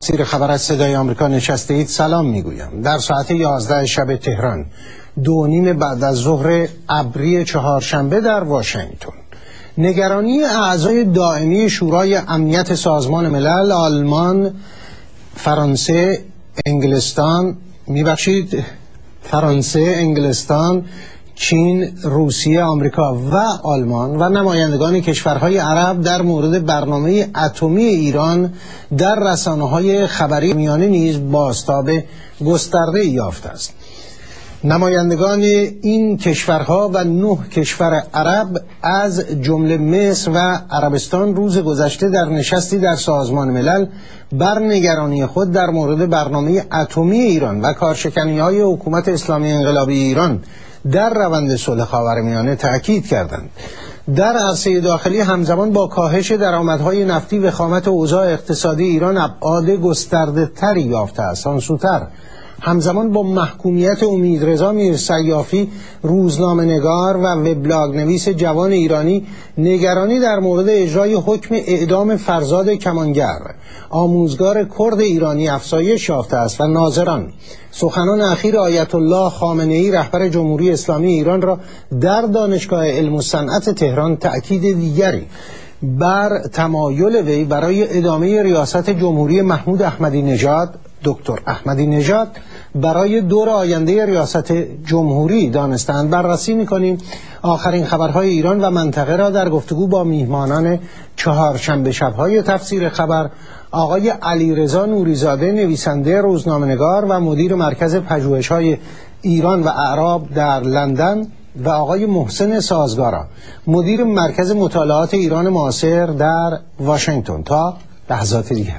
تفسیر خبر از صدای آمریکا نشسته اید سلام میگویم. در ساعت 11 شب تهران 2:30 بعد از ظهر ابری چهارشنبه در واشنگتن، نگرانی اعضای دائمی شورای امنیت سازمان ملل آلمان، فرانسه، انگلستان، چین، روسیه، آمریکا و آلمان و نمایندگان کشورهای عرب در مورد برنامه اتمی ایران در رسانه‌های خبری میانه نیز بازتاب گسترده یافته است. نمایندگان این کشورها و 9 کشور عرب از جمله مصر و عربستان روز گذشته در نشستی در سازمان ملل بر نگرانی خود در مورد برنامه اتمی ایران و کارشکنی‌های حکومت اسلامی انقلابی ایران در روند صلح خاورمیانه تأکید کردند. در عرصه داخلی همزمان با کاهش درآمدهای نفتی وخامت اوضاع اقتصادی ایران ابعاد گسترده‌تری یافته است. آنسوتر همزمان با محکومیت امیدرضا میرسیافی، روزنامه‌نگار و وبلاگ نویس جوان ایرانی، نگرانی در مورد اجرای حکم اعدام فرزاد کمانگر، آموزگار کرد ایرانی افزایش یافته است و ناظران سخنان اخیر آیت الله خامنه‌ای رهبر جمهوری اسلامی ایران را در دانشگاه علم و صنعت تهران تأکید دیگری بر تمایل وی برای ادامه ریاست جمهوری محمود احمدی نژاد، دکتر احمدی نژاد، برای دور آینده ریاست جمهوری دانستند. بررسی می‌کنیم آخرین خبرهای ایران و منطقه را در گفتگو با میهمانان چهارشنبه شب‌های تفسیر خبر، آقای علیرضا نوریزاده، نویسنده، روزنامه‌نگار و مدیر مرکز پژوهش‌های ایران و اعراب در لندن، و آقای محسن سازگارا، مدیر مرکز مطالعات ایران معاصر در واشنگتن. تا لحظات دیگر.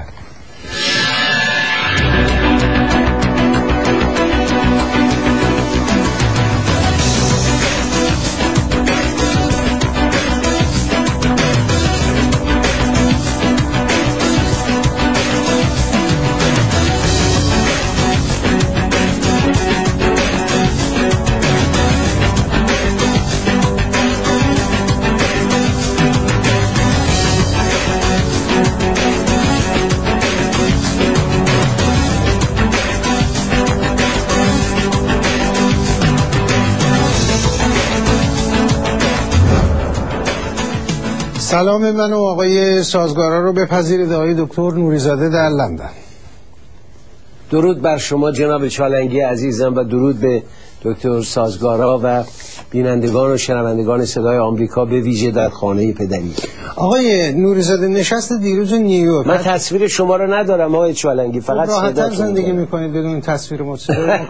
سلام من و آقای سازگارا رو بپذیرید آقای دکتر نوریزاده در لندن. درود بر شما جناب چالنگی عزیزم و درود به دکتر سازگارا و بینندگان و شنوندگان صدای آمریکا به ویژه در خانه پدری. آقای نوریزاده، نشست دیروز نیویورک، من تصویر شما رو ندارم آقای چالنگی، فقط راحت‌تر زندگی میکنید بدون تصویر مصور.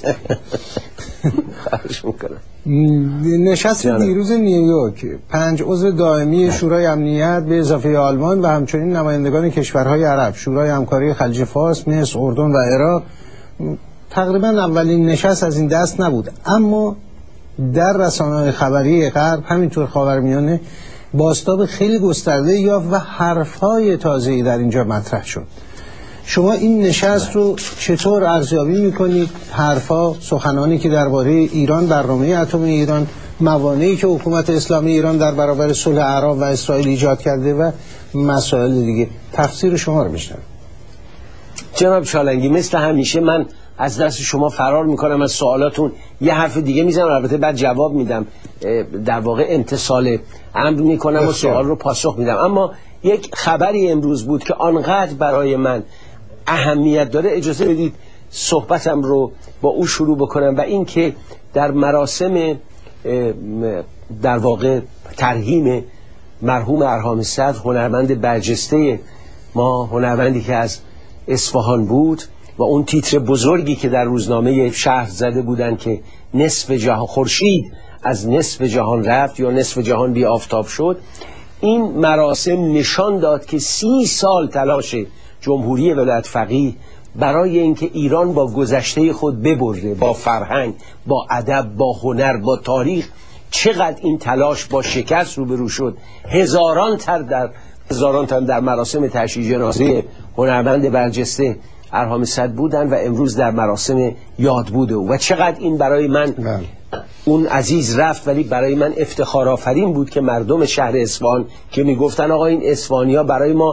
خواهش میکنم. نشست دیروز نیویورک 5 عضو دائمی شورای امنیت به اضافه آلمان و همچنین نمایندگان کشورهای عرب، شورای همکاری خلیج فارس، مصر، اردن و عراق، تقریبا اولین نشست از این دست نبود، اما در رسانه‌های خبری غرب همینطور خاورمیانه بازتاب خیلی گسترده یافت و حرف‌های تازه‌ای در اینجا مطرح شد. شما این نشست رو چطور ارزیابی میکنید؟ حرفا، سخنانی که درباره ایران، برنامه اتمی ایران، موانعی که حکومت اسلامی ایران در برابر صلح عرب و اسرائیل ایجاد کرده و مسائل دیگه، تفسیر شما رو میشنم. جناب چالنگی، مثل همیشه من از دست شما فرار میکنم، از سوالاتون یه حرف دیگه میزنم، البته بعد جواب میدم، در واقع امتصال امر میکنم و سوال رو پاسخ میدم. اما یک خبری امروز بود که آنقدر برای من اهمیت داره، اجازه بدید صحبتم رو با او شروع بکنم، و این که در مراسم در واقع ترحیم مرحوم ارهام صدر، هنرمند برجسته ما، هنرمندی که از اصفهان بود و اون تیتر بزرگی که در روزنامه شهر زده بودن که نصف جهان، خورشید از نصف جهان رفت یا نصف جهان بی آفتاب شد، این مراسم نشان داد که 30 سال تلاش جمهوری ولایت فقیه برای اینکه ایران با گذشته خود ببره، با فرهنگ، با ادب، با هنر، با تاریخ، چقدر این تلاش با شکست روبرو شد. هزاران تن در مراسم تشییع جنازه هنرمند برجسته ارهام صدر بودن و امروز در مراسم یادبود او، و چقدر این برای من اون عزیز رفت، ولی برای من افتخار آفرین بود که مردم شهر اصفهان که میگفتن آقا این اصفهانی‌ها برای ما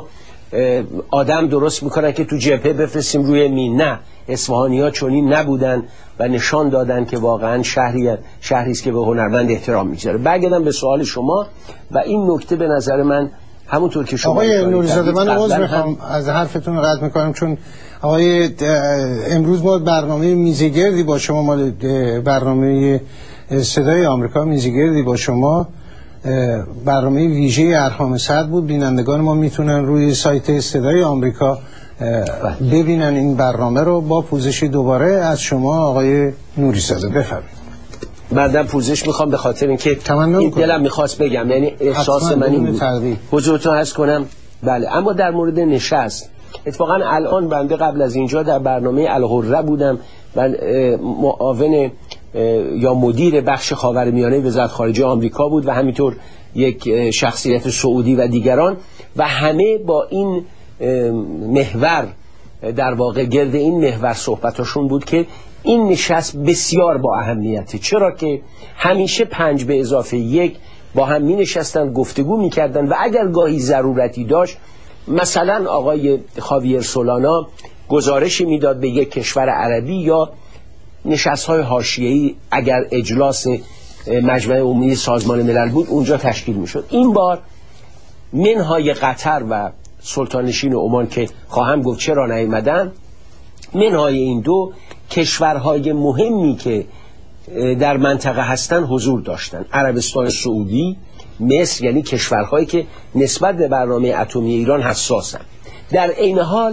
آدم درست میکنن که تو جبهه بفرستیم روی مین. نه، اصفهانی‌ها چنین نبودن و نشان دادن که واقعا شهری است که به هنرمند احترام میذاره. برگردم به سوال شما و این نکته به نظر من همونطور که شما آقای نوری‌زاده، من عذر میخوام از حرفتون رو قطع میکنم، چون آقای امروز ما برنامه میزگردی با شما، مال برنامه صدای آمریکا میزگردی با شما، برنامه ویژه ارحام سعد بود. بینندگان ما میتونن روی سایت صدای آمریکا ببینن این برنامه رو. با پوزش دوباره از شما آقای نوری‌زاده، بفرمایید. بعدم پوزش میخوام به خاطر اینکه این دلم میخواست بگم، یعنی احساس من این بود حضورتون عرض کنم. بله، اما در مورد نشست، اتفاقا الان بنده قبل از اینجا در برنامه الحره بودم و معاون یا مدیر بخش خاورمیانه وزارت خارجه آمریکا بود و همینطور یک شخصیت سعودی و دیگران، و همه با این محور، در واقع گرد این محور صحبتاشون بود که این نشست بسیار با اهمیته. چرا که همیشه 5+1 با هم می نشستن، گفتگو می کردن و اگر گاهی ضرورتی داشت، مثلا آقای خاویر سولانا گزارشی میداد به یک کشور عربی یا نشست‌های حاشیه‌ای اگر اجلاس مجمع عمومی سازمان ملل بود اونجا تشکیل میشد. این بار منهای قطر و سلطانشین عمان که خواهم گفت چرا نیامدن، منهای این دو کشورهای مهمی که در منطقه هستن حضور داشتن: عربستان سعودی، مصر، یعنی کشورهایی که نسبت به برنامه اتمی ایران حساسن. در عین حال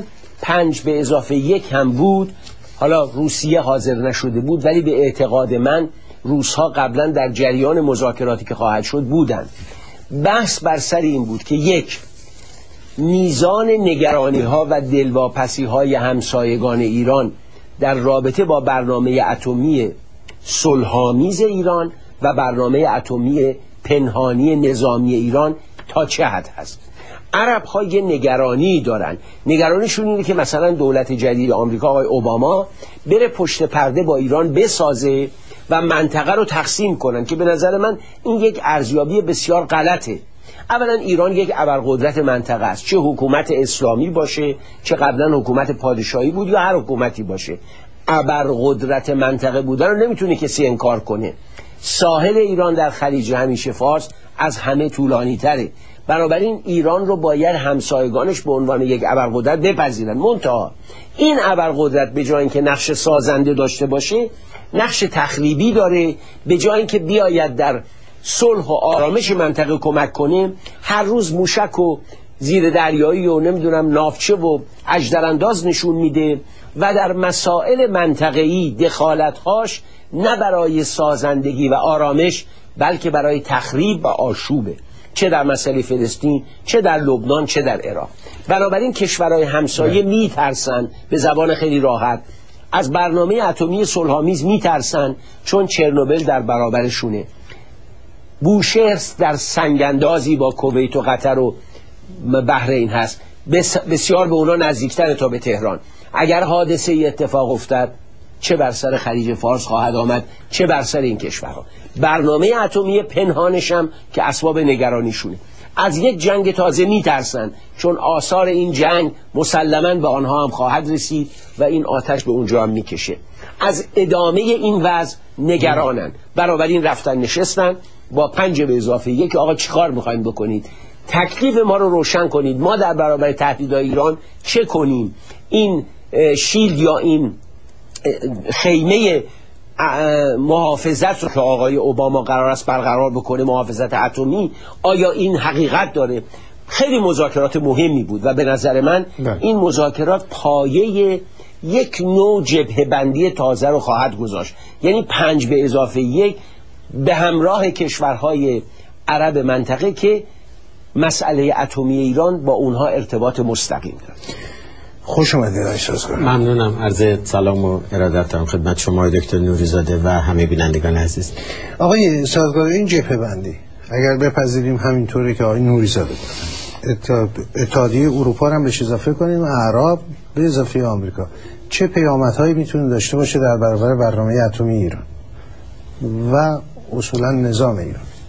5+1 هم بود. حالا روسیه حاضر نشده بود، ولی به اعتقاد من روس‌ها قبلا در جریان مذاکراتی که خواهد شد بودند. بحث بر سر این بود که یک، میزان نگرانی‌ها و دلواپسی‌های همسایگان ایران در رابطه با برنامه اتمی صلح‌آمیز ایران و برنامه اتمی پنهانی نظامی ایران تا چه حد هست. عرب ها یه نگرانی دارن. نگرانیشون اینه که مثلا دولت جدید آمریکا، آقای اوباما، بره پشت پرده با ایران بسازه و منطقه رو تقسیم کنن، که به نظر من این یک ارزیابی بسیار غلطه. اولا ایران یک ابرقدرت منطقه است، چه حکومت اسلامی باشه، چه قبلا حکومت پادشاهی بود یا هر حکومتی باشه. ابرقدرت منطقه بودن رو نمیتونه کسی انکار کنه. ساحل ایران در خلیج همیشه فارس از همه طولانی تره، بنابراین ایران رو باید همسایگانش به عنوان یک ابرقدرت بپذیرن. منتها این ابرقدرت به جای اینکه نقش سازنده داشته باشه، نقش تخریبی داره. به جای اینکه بیاید در صلح و آرامش منطقه کمک کنه، هر روز موشک و زیر دریایی و نمیدونم ناوچه و اژدرانداز نشون میده و در مسائل منطقه‌ای دخالت‌هاش نه برای سازندگی و آرامش بلکه برای تخریب و آشوبه، چه در مسئله فلسطین، چه در لبنان، چه در عراق. بنابراین کشورهای همسایه میترسن، به زبان خیلی راحت، از برنامه اتمی صلح‌آمیز میترسن، چون چرنوبیل در برابرشونه. بوشهر در سنگاندازی با کویت و قطر و بحرین هست، بسیار به اونا نزدیکتر تا به تهران. اگر حادثه ای اتفاق افتاد، چه بر سر خلیج فارس خواهد آمد، چه بر سر این کشورها. برنامه اتمی پنهانش هم که اسباب نگرانیشونه. از یک جنگ تازه میترسن، چون آثار این جنگ مسلماً به آنها هم خواهد رسید و این آتش به اونجا هم میکشه. از ادامه این وضع نگرانن، بنابراین رفتن نشستن با 5+1 آقا چیکار میخواین بکنید؟ تکلیف ما رو روشن کنید، ما در برابر تهدیدهای ایران چه کنیم؟ این شیلد یا این خیمه محافظت رو که آقای اوباما قرار است برقرار بکنه، محافظت اتمی، آیا این حقیقت داره؟ خیلی مذاکرات مهمی بود و به نظر من این مذاکرات پایه یک نوع جبهه بندی تازه رو خواهد گذاشت. یعنی 5+1 به همراه کشورهای عرب منطقه که مسئله اتمی ایران با اونها ارتباط مستقیم داره. خوش اومدید آقای سازگار. ممنونم. عرض سلام و ارادت دارم خدمت شما دکتر نوری‌زاده و همه بینندگان عزیز. آقای سازگار، این جبهه بندی اگر بپذیریم همینطوری که آقای نوری‌زاده گفتن، اتحادیه اروپا هم بهش اضافه کنیم، اعراب به اضافه آمریکا، چه پیامدهایی میتونه داشته باشه در برابر برنامه اتمی ایران و اصولا نظام ایران؟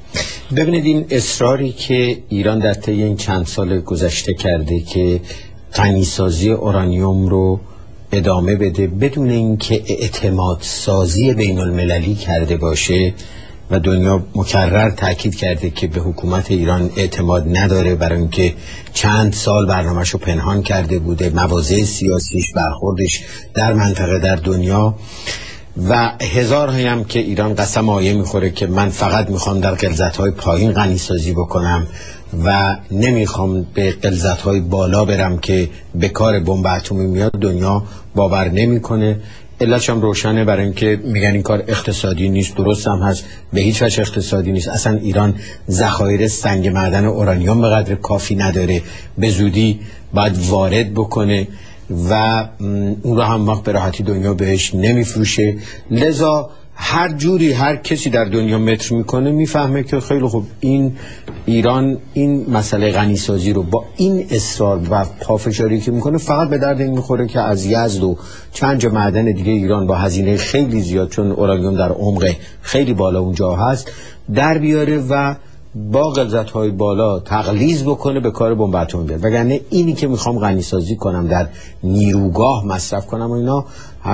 ببینید این اصراری که ایران در طی این چند سال گذشته کرده که غنیسازی اورانیوم رو ادامه بده بدون اینکه اعتماد سازی بین المللی کرده باشه و دنیا مکرر تاکید کرده که به حکومت ایران اعتماد نداره، برای اینکه چند سال برنامه‌شو پنهان کرده بوده، مواضع سیاسیش، برخوردش در منطقه، در دنیا و هزار هم که ایران قسم آیه میخوره که من فقط میخوام در غلظت‌های پایین غنیسازی بکنم و نمیخوام به غلظت‌های بالا برم که به کار بمب اتمی میاد، دنیا باور نمیکنه. علتش هم روشنه، برای اینکه میگن این کار اقتصادی نیست. درست هم هست، به هیچ وجه اقتصادی نیست. اصلا ایران ذخایر سنگ معدن اورانیوم به قدر کافی نداره، به زودی باید وارد بکنه و اون رو هم وقت به راحتی دنیا بهش نمیفروشه. لذا هر جوری هر کسی در دنیا متر میکنه میفهمه که خیلی خوب این ایران این مسئله غنیسازی رو با این اصرار و پافشاری که میکنه فقط به درد این میخوره که از یزد و چند جا معدن دیگه ایران با هزینه خیلی زیاد، چون اورانیوم در عمق خیلی بالا اونجا هست، در بیاره و با غلظت‌های بالا تقلیص بکنه به کار بمب اتمی بیاد. وگرنه اینی که میخوام غنیسازی کنم در نیروگاه مصرف کنم و اینا،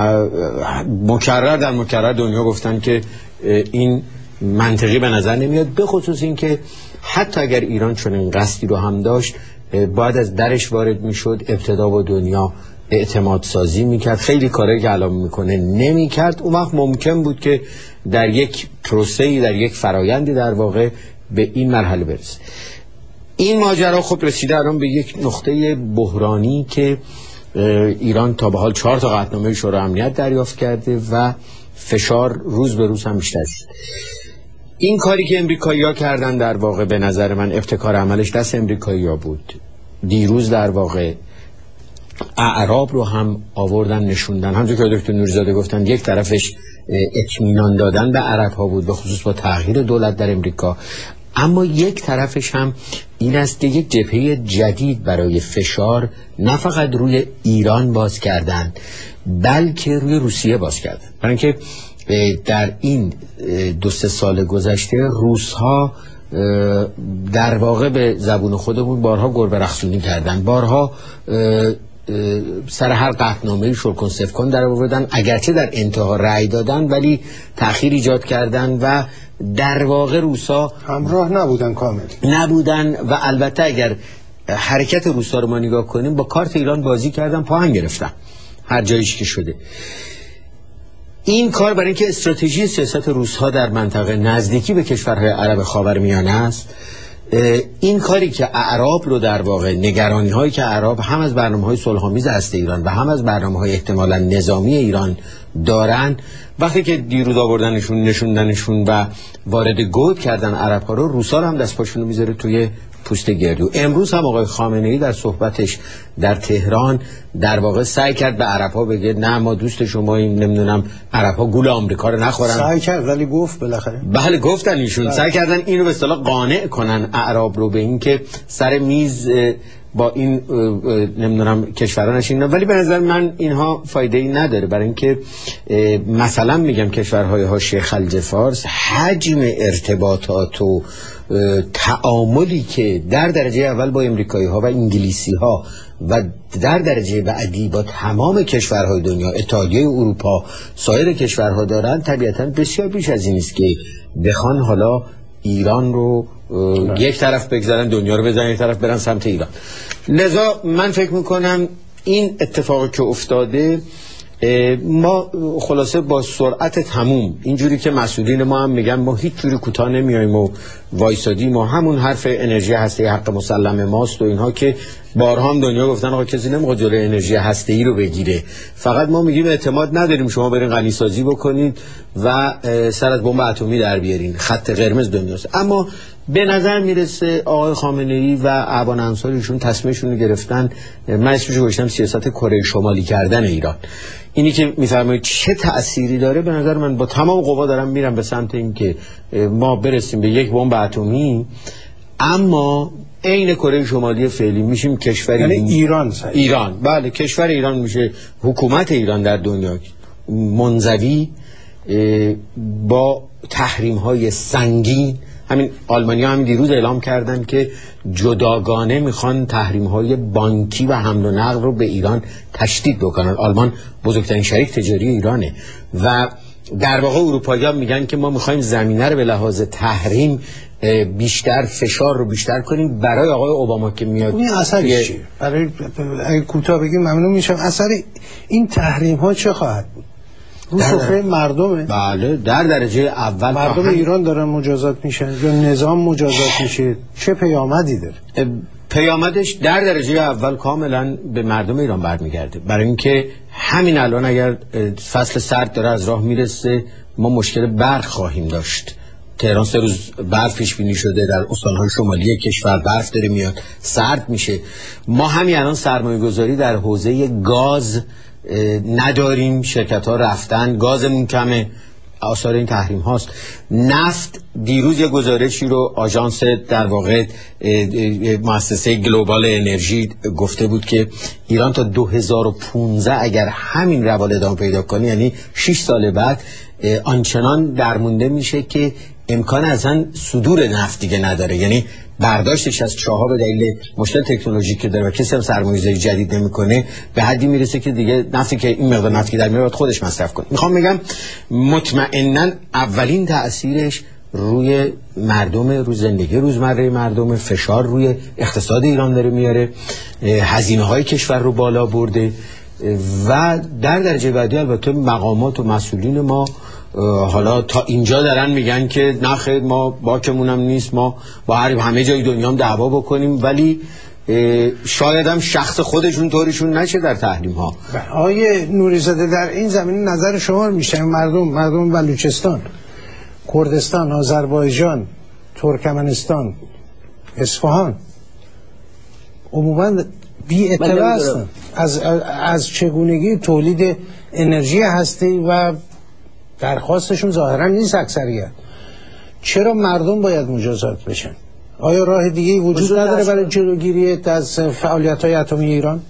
مکرر دنیا گفتن که این منطقی به نظر نمیاد، به خصوص این که حتی اگر ایران چون این قصدی رو هم داشت باید از درش وارد میشد، ابتدا با دنیا اعتماد سازی میکرد، خیلی کارهایی که الان میکنه نمیکرد. اون وقت ممکن بود که در یک پروسه‌ای، در یک فرایندی در واقع به این مرحله برسه. این ماجرا خب رسیده الان به یک نقطه بحرانی که ایران تا به حال 4 تا قطعنامه شورای امنیت دریافت کرده و فشار روز به روز هم بیشتر شد. این کاری که امریکایی‌ها کردن در واقع به نظر من ابتکار عملش دست امریکایی‌ها بود. دیروز در واقع اعراب رو هم آوردن نشوندن، همونطور که دکتر نوری‌زاده گفتن، یک طرفش اطمینان دادن به عرب‌ها بود به خصوص با تغییر دولت در امریکا، اما یک طرفش هم این است که یک جبهه جدید برای فشار نه فقط روی ایران باز کردن بلکه روی روسیه باز کردن. برای اینکه در این 2-3 سال گذشته روس‌ها در واقع به زبون خودمون بارها گربه رقصونی کردن، بارها سر هر قطعنامه‌ای شرکن سفکن در آوردن، اگرچه در انتها رأی دادن ولی تأخیر ایجاد کردن و در واقع روسا همراه نبودن و البته اگر حرکت روسا رو ما نگاه کنیم با کارت ایران بازی کردن، پاهنگ گرفتن هر جایش که شده. این کار برای اینکه استراتژی سیاست روس‌ها در منطقه نزدیکی به کشورهای عرب خاورمیانه است، این کاری که اعراب رو در واقع نگرانی هایی که اعراب هم از برنامه‌های صلح‌آمیز هست ایران و هم از برنامه‌های احتمالاً نظامی ایران دارن، وقتی که دیروز آوردنشون نشوندنشون و وارد گود کردن عرب‌ها رو، روس‌ها هم دست پاشون رو میذاره توی پوست گردو. امروز هم آقای خامنه‌ای در صحبتش در تهران در واقع سعی کرد به عرب‌ها بگه نه ما دوست شماییم، نمیدونم عرب‌ها گول آمریکا رو نخورن. سعی کرد ولی گفت بالاخره. بله گفتن ایشون سعی کردن اینو به اصطلاح قانع کنن اعراب رو به این که سر میز با این نمیدونم کشورها نشینن، ولی به نظر من اینها فایده ای نداره، برای اینکه مثلا میگم کشورهای حاشیه خلیج فارس حجم ارتباطات و تعاملی که در درجه اول با امریکایی ها و انگلیسی ها و در درجه بعدی با تمام کشورهای دنیا، اتحادیه اروپا، سایر کشورها دارن، طبیعتا بسیار بیش از این است که بخوان حالا ایران رو یک طرف بگذارن، دنیا رو بزنن یک طرف، برن سمت ایران. لذا من فکر میکنم این اتفاقی که افتاده، ما خلاصه با سرعت تموم اینجوری که مسئولین ما هم میگن ما هیچ جوری کوتاه نمیایم و وایسادیم و همون حرف انرژی هسته‌ای حق مسلم ماست و اینها که بارها هم دنیا گفتن آقا کسی نمیخواد جلوی انرژی هسته‌ای رو بگیره، فقط ما میگیم اعتماد نداریم شما برین غنیسازی بکنید و سر از بمب اتمی در بیارین، خط قرمز دنیاست. اما به نظر میرسه آقای خامنه‌ای و اعوان انصاریشون تصمیمشون رو گرفتن، من اسمش رو گذاشتم سیاست کره شمالی کردن ایران. اینی که میفرمایید چه تأثیری داره، به نظر من با تمام قوا دارم میرم به سمت این که ما برسیم به یک بمب اتمی، اما عین کره شمالی فعلی میشیم کشوری، یعنی ایران بله کشور ایران میشه، حکومت ایران در دنیا منزوی با تحریم های سنگین، همین آلمانی‌ها هم دیروز اعلام کردن که جداگانه میخوان تحریم‌های بانکی و حمل و نقل رو به ایران تشدید بکنن. آلمان بزرگترین شریک تجاری ایرانه و در واقع اروپایی‌ها میگن که ما میخوایم زمینه رو به لحاظ تحریم بیشتر فشار رو بیشتر کنیم برای آقای اوباما که میاد. این اثرش چیه؟ برای اگه کوتاه بگیم ممنون میشم. اثر این تحریم ها چه خواهد بود؟ رو سفره مردمه؟ بله، در درجه اول مردم ایران دارن مجازات میشن یا نظام مجازات میشه؟ چه پیامدی داره؟ پیامدش در درجه اول کاملا به مردم ایران برمیگرده، برای اینکه همین الان اگر فصل سرد داره از راه میرسه ما مشکل برق خواهیم داشت. تهران 3 روز برف پیش بینی شده، در استان‌های شمالی کشور برف داره میاد، سرد میشه. ما همین الان سرمایه‌گذاری در حوزه گاز نداریم، شرکت‌ها رفتن، گازمون کمه، آثار این تحریم هاست. نفت دیروز یه گزارشی رو آژانس در واقع مؤسسه گلوبال انرژی گفته بود که ایران تا 2015 اگر همین روال ادامه پیدا کنه، یعنی 6 سال بعد، آنچنان درمونده میشه که امکان اصلا صدور نفت دیگه نداره، یعنی برداشتش از چاه‌ها به دلیل مشکل تکنولوژیکی که داره و کسی هم سرمایه‌گذاری جدید نمی‌کنه به حدی میرسه که دیگه نفتی که این مقدار نفتی در میاد خودش مصرف کنه. میخوام بگم مطمئناً اولین تأثیرش روی مردم، روی زندگی روزمره مردم، فشار روی اقتصاد ایران داره میاره، هزینه‌های کشور رو بالا برده و در درجه بعدی البته مقامات و مسئولین ما حالا تا اینجا دارن میگن که نه خیر ما باکمون هم نیست، ما با همه جای دنیا هم دعوا بکنیم، ولی شاید هم شخص خودشون طوریشون نشه در تحریم ها. آقای نوری‌زاده در این زمینه نظر شما میشه؟ مردم بلوچستان، کردستان، آذربایجان، ترکمنستان، اصفهان عموما بی اطلاع هستن از چگونگی تولید انرژی هستی و درخواستشون ظاهرا نیست اکثریت. چرا مردم باید مجازات بشن؟ آیا راه دیگه‌ای وجود نداره برای جلوگیری از فعالیت‌های اتمی ایران؟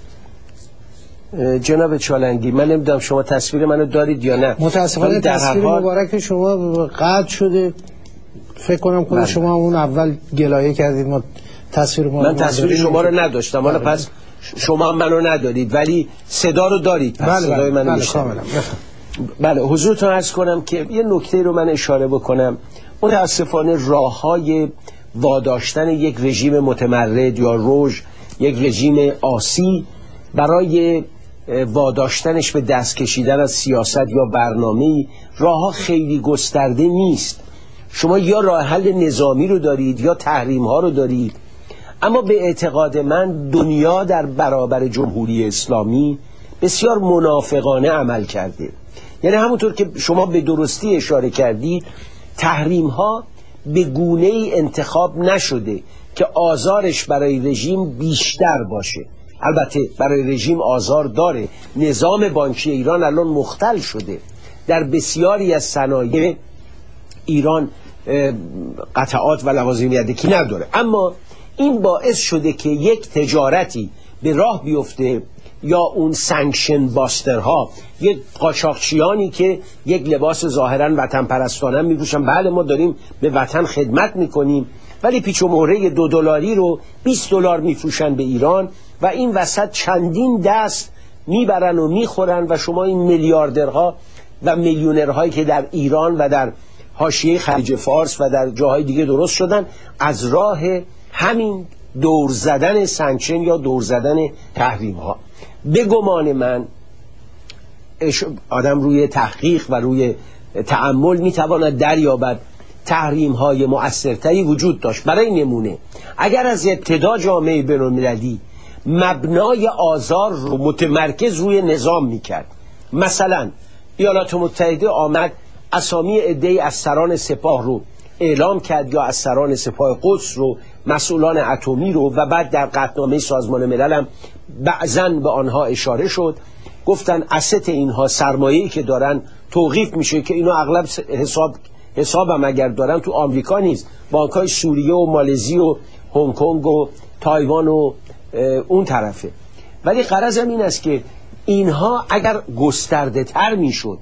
جناب چالنگی، من نمیدونم شما تصویر منو دارید یا نه. متاسفانه تصویر مبارک شما قطع شده. فکر کنم خود شما اون اول گلایه کردید ما تصویر ما. من تصویر شما رو نداشتم، حالا پس شما منو ندارید ولی صدا رو دارید. پس صدای منو میشنوید. بله، حضورتون عرض کنم که یه نکته رو من اشاره بکنم. متاسفانه راه‌های واداشتن یک رژیم متمرد یا رژ، یک رژیم عاصی، برای واداشتنش به دست کشیدن از سیاست یا برنامه‌ای راه‌ها خیلی گسترده نیست. شما یا راه حل نظامی رو دارید یا تحریم ها رو دارید، اما به اعتقاد من دنیا در برابر جمهوری اسلامی بسیار منافقانه عمل کرده. یعنی همونطور که شما به درستی اشاره کردید، تحریم ها به گونه ای انتخاب نشده که آزارش برای رژیم بیشتر باشه. البته برای رژیم آزار داره. نظام بانکی ایران الان مختل شده. در بسیاری از صنایع ایران قطعات و لوازم یدکی نداره، اما این باعث شده که یک تجارتی به راه بیفته، یا اون سانکشن باسترها، یک قاچاقچیانی که یک لباس ظاهرا وطن پرستانه میپوشن، بله ما داریم به وطن خدمت میکنیم، ولی پیچ و مهره $2 رو $20 میفروشن به ایران و این وسط چندین دست میبرن و میخورن و شما این میلیاردرها و میلیونرهایی که در ایران و در حاشیه خلیج فارس و در جاهای دیگه درست شدن از راه همین دور زدن سانکشن یا دور زدن تحریم ها. به گمان من آدم روی تحقیق و روی تأمل میتواند دریابد تحریم های مؤثرتری وجود داشت. برای نمونه اگر از ابتدا جامعه بین‌المللی مبنای آزار رو متمرکز روی نظام میکرد، مثلا ایالات متحده آمد اسامی عده‌ای از سران سپاه رو اعلام کرد یا از سران سپاه قدس رو، مسئولان اتمی رو، و بعد در قطعنامه سازمان ملل هم بعضاً به آنها اشاره شد، گفتن اسست اینها سرمایه‌ای که دارن توقیف میشه که اینا اغلب حساب هم اگر دارن تو آمریکا نیست، بانک‌های سوریه و مالزی و هنگ کنگ و تایوان و اون طرفه. ولی غرضم این است که اینها اگر گسترده تر میشد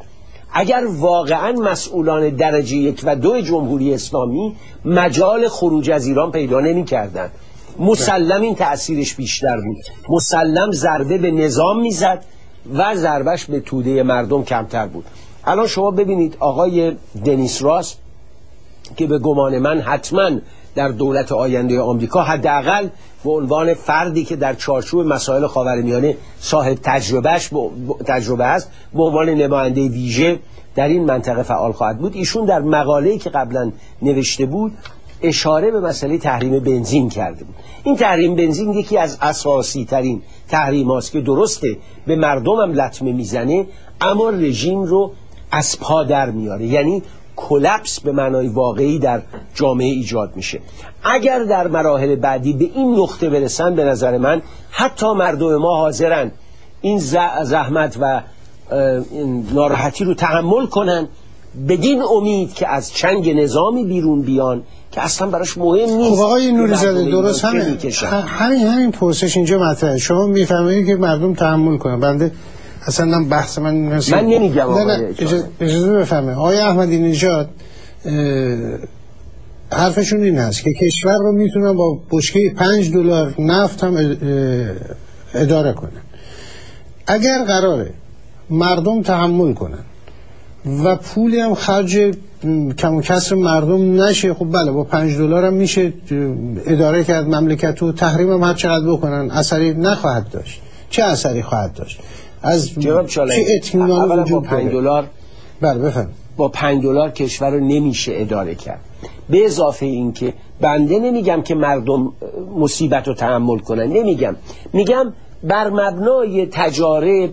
اگر واقعا مسئولان درجه 1 و 2 جمهوری اسلامی مجال خروج از ایران پیدا نمی کردن، مسلم این تأثیرش بیشتر بود، مسلم ضربه به نظام میزد و ضربش به توده مردم کمتر بود. الان شما ببینید آقای دنیس راس که به گمان من حتما در دولت آینده آمریکا حداقل به عنوان فردی که در چارچوب مسائل خاورمیانه صاحب تجربه است، به عنوان نماینده ویژه در این منطقه فعال خواهد بود. ایشون در مقاله‌ای که قبلا نوشته بود اشاره به مسئله تحریم بنزین کرده بود. این تحریم بنزین یکی از اساسی ترین تحریم هاست که درسته به مردم هم لطمه میزنه اما رژیم رو از پا در میاره، یعنی کلپس به معنای واقعی در جامعه ایجاد میشه. اگر در مراحل بعدی به این نقطه برسن، به نظر من حتی مردم ما حاضرن این زحمت و ناراحتی رو تحمل کنن بدین امید که از چنگ نظامی بیرون بیان که اصلا براش مهم نیست. خب آقای نوری‌زاده درست همین پرسش اینجا مطرحه. شما میفهمید که مردم تحمل کنن. بنده اصلا بحث من نمیگم اجازه بفهمه. آقای احمدی نژاد حرفشون این هست که کشور رو میتونن با بشکه $5 نفت هم اداره کنن. اگر قراره مردم تحمل کنن و پولی هم خرج کم و کسر مردم نشه، خب بله با $5 هم میشه اداره کرد مملکت و تحریم هم هر چقدر بکنن اثری نخواهد داشت. چه اثری خواهد داشت؟ از جناب چالنگی اطمینان وجود $5 بله بفهم با $5 کشور رو نمیشه اداره کرد. به اضافه این که بنده نمیگم که مردم مصیبت رو تحمل کنن، نمیگم، میگم بر مبنای تجارب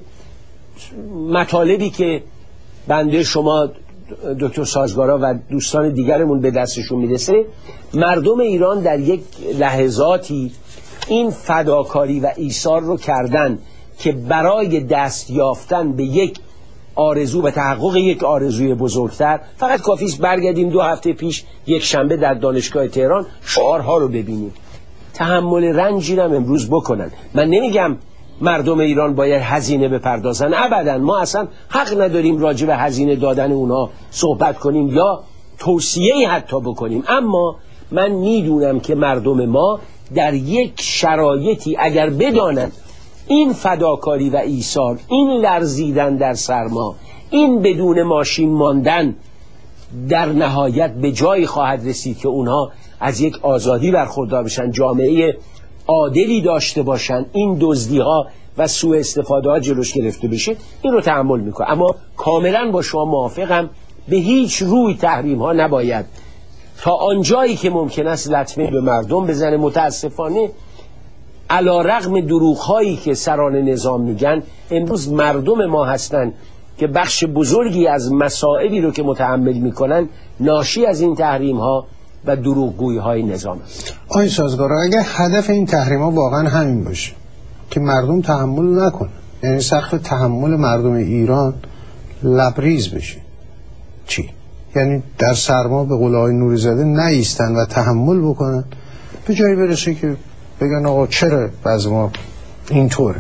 مطالبی که بنده شما دکتر سازگارا و دوستان دیگرمون به دستشون میرسه، مردم ایران در یک لحظاتی این فداکاری و ایثار رو کردن که برای دست یافتن به یک آرزو و تحقق یک آرزوی بزرگتر، فقط کافیست برگردیم 2 هفته پیش یک شنبه در دانشگاه تهران شعارها رو ببینیم، تحمل رنجی هم امروز بکنن. من نمیگم مردم ایران باید هزینه بپردازن، ابدا، ما اصلا حق نداریم راجع به هزینه دادن اونا صحبت کنیم یا توصیه‌ای حتی بکنیم، اما من میدونم که مردم ما در یک شرایطی اگر بدانند این فداکاری و ایثار، این لرزیدن در سرما، این بدون ماشین ماندن در نهایت به جایی خواهد رسید که اونها از یک آزادی برخوردار بشن، جامعه عادلی داشته باشن، این دزدی ها و سوء استفاده ها جلوش گرفته بشه، این رو تحمل میکنه. اما کاملا با شما موافقم، به هیچ روی تحریم ها نباید تا آنجایی که ممکن است لطمه به مردم بزنه. متاسفانه علی رغم دروغ هایی که سران نظام میگن، امروز مردم ما هستن که بخش بزرگی از مصائبی رو که متحمل میکنن ناشی از این تحریم ها و دروغگویی های نظام است. آقای سازگارا، اگر هدف این تحریم ها واقعا همین باشه که مردم تحمل نکنن، یعنی سقف تحمل مردم ایران لبریز بشه، چی؟ یعنی در سرما به قول آقای نوری‌زاده نایستن و تحمل بکنن، به جایی برسه که بگن آقا چرا بعض ما اینطوره؟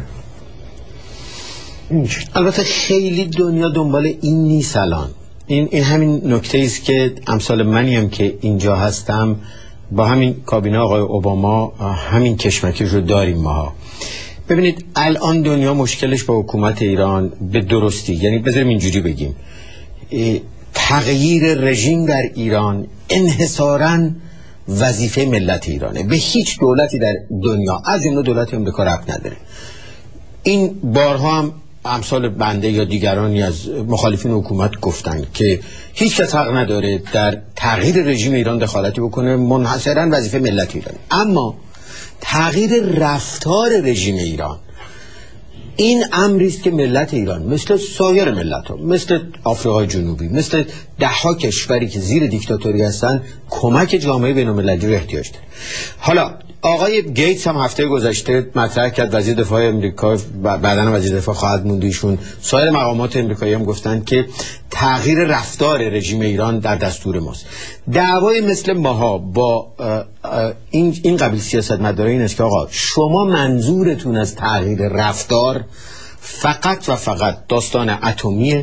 این البته خیلی دنیا دنبال این نیست الان. این همین نکته است که امثال منیم که اینجا هستم با همین کابینه آقای اوباما همین کشمکش رو داریم ماها. ببینید الان دنیا مشکلش با حکومت ایران به درستی، یعنی بذاریم اینجوری بگیم، تغییر رژیم در ایران انحصاراً وظیفه ملت ایرانه، به هیچ دولتی در دنیا از جمله دولت امریکا ربط نداره. این بارها هم امثال بنده یا دیگرانی از مخالفین حکومت گفتن که هیچ کس حق نداره در تغییر رژیم ایران دخالتی بکنه، منحصراً وظیفه ملت ایرانه. اما تغییر رفتار رژیم ایران این امری است که ملت ایران مثل سایر ملت‌ها، مثل آفریقای جنوبی، مثل ده‌ها کشوری که زیر دیکتاتوری هستن، کمک جامعه بین‌المللی رو احتیاج داره. حالا آقای گیتس هم هفته گذشته مطرح کرد، وزیر دفاع امریکا بعداً وزیر دفاع خواهد موند ایشون، سایر مقامات امریکایی هم گفتن که تغییر رفتار رژیم ایران در دستور ماست. دعوای مثل ماها با این قبیل سیاستمداران این است که آقا شما منظورتون از تغییر رفتار فقط و فقط داستان اتمیه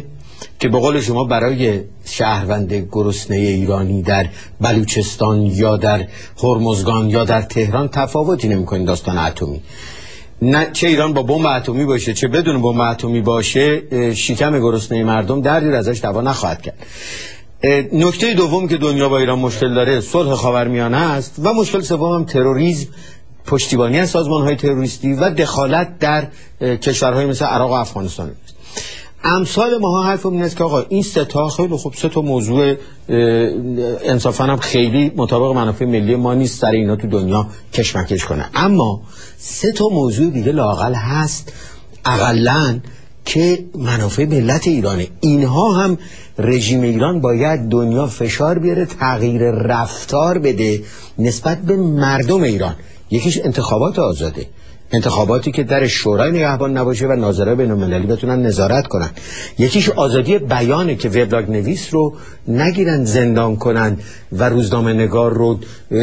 که به قول شما برای شهروند گرسنه ایرانی در بلوچستان یا در هرمزگان یا در تهران تفاوتی نمی‌کنه داستان اتمی. نه چه ایران با بمب اتمی باشه چه بدون بمب اتمی باشه، شکم گرسنه مردم دردی ازش دوا نخواهد کرد. نکته دوم که دنیا با ایران مشکل داره صلح خاورمیانه است و مشکل سوم هم تروریسم، پشتیبانی از سازمان‌های تروریستی و دخالت در کشورهای مثل عراق و افغانستان. امثال ماها حرفمون اینه که آقا این سه تا خیلی خوب، سه تا موضوع انصافا هم خیلی مطابق منافع ملی ما نیست سر اینا تو دنیا کشمکش کنه، اما سه تا موضوع دیگه لااقل هست اقلن که منافع ملت ایرانه. اینها هم رژیم ایران باید دنیا فشار بیاره تغییر رفتار بده نسبت به مردم ایران. یکیش انتخابات آزاده، انتخاباتی که در شورای نگهبان نباشه و ناظرای بین‌المللی بتونن نظارت کنن. یکیش آزادی بیانه که وبلاگ نویس رو نگیرن زندان کنن و روزنامه نگار رو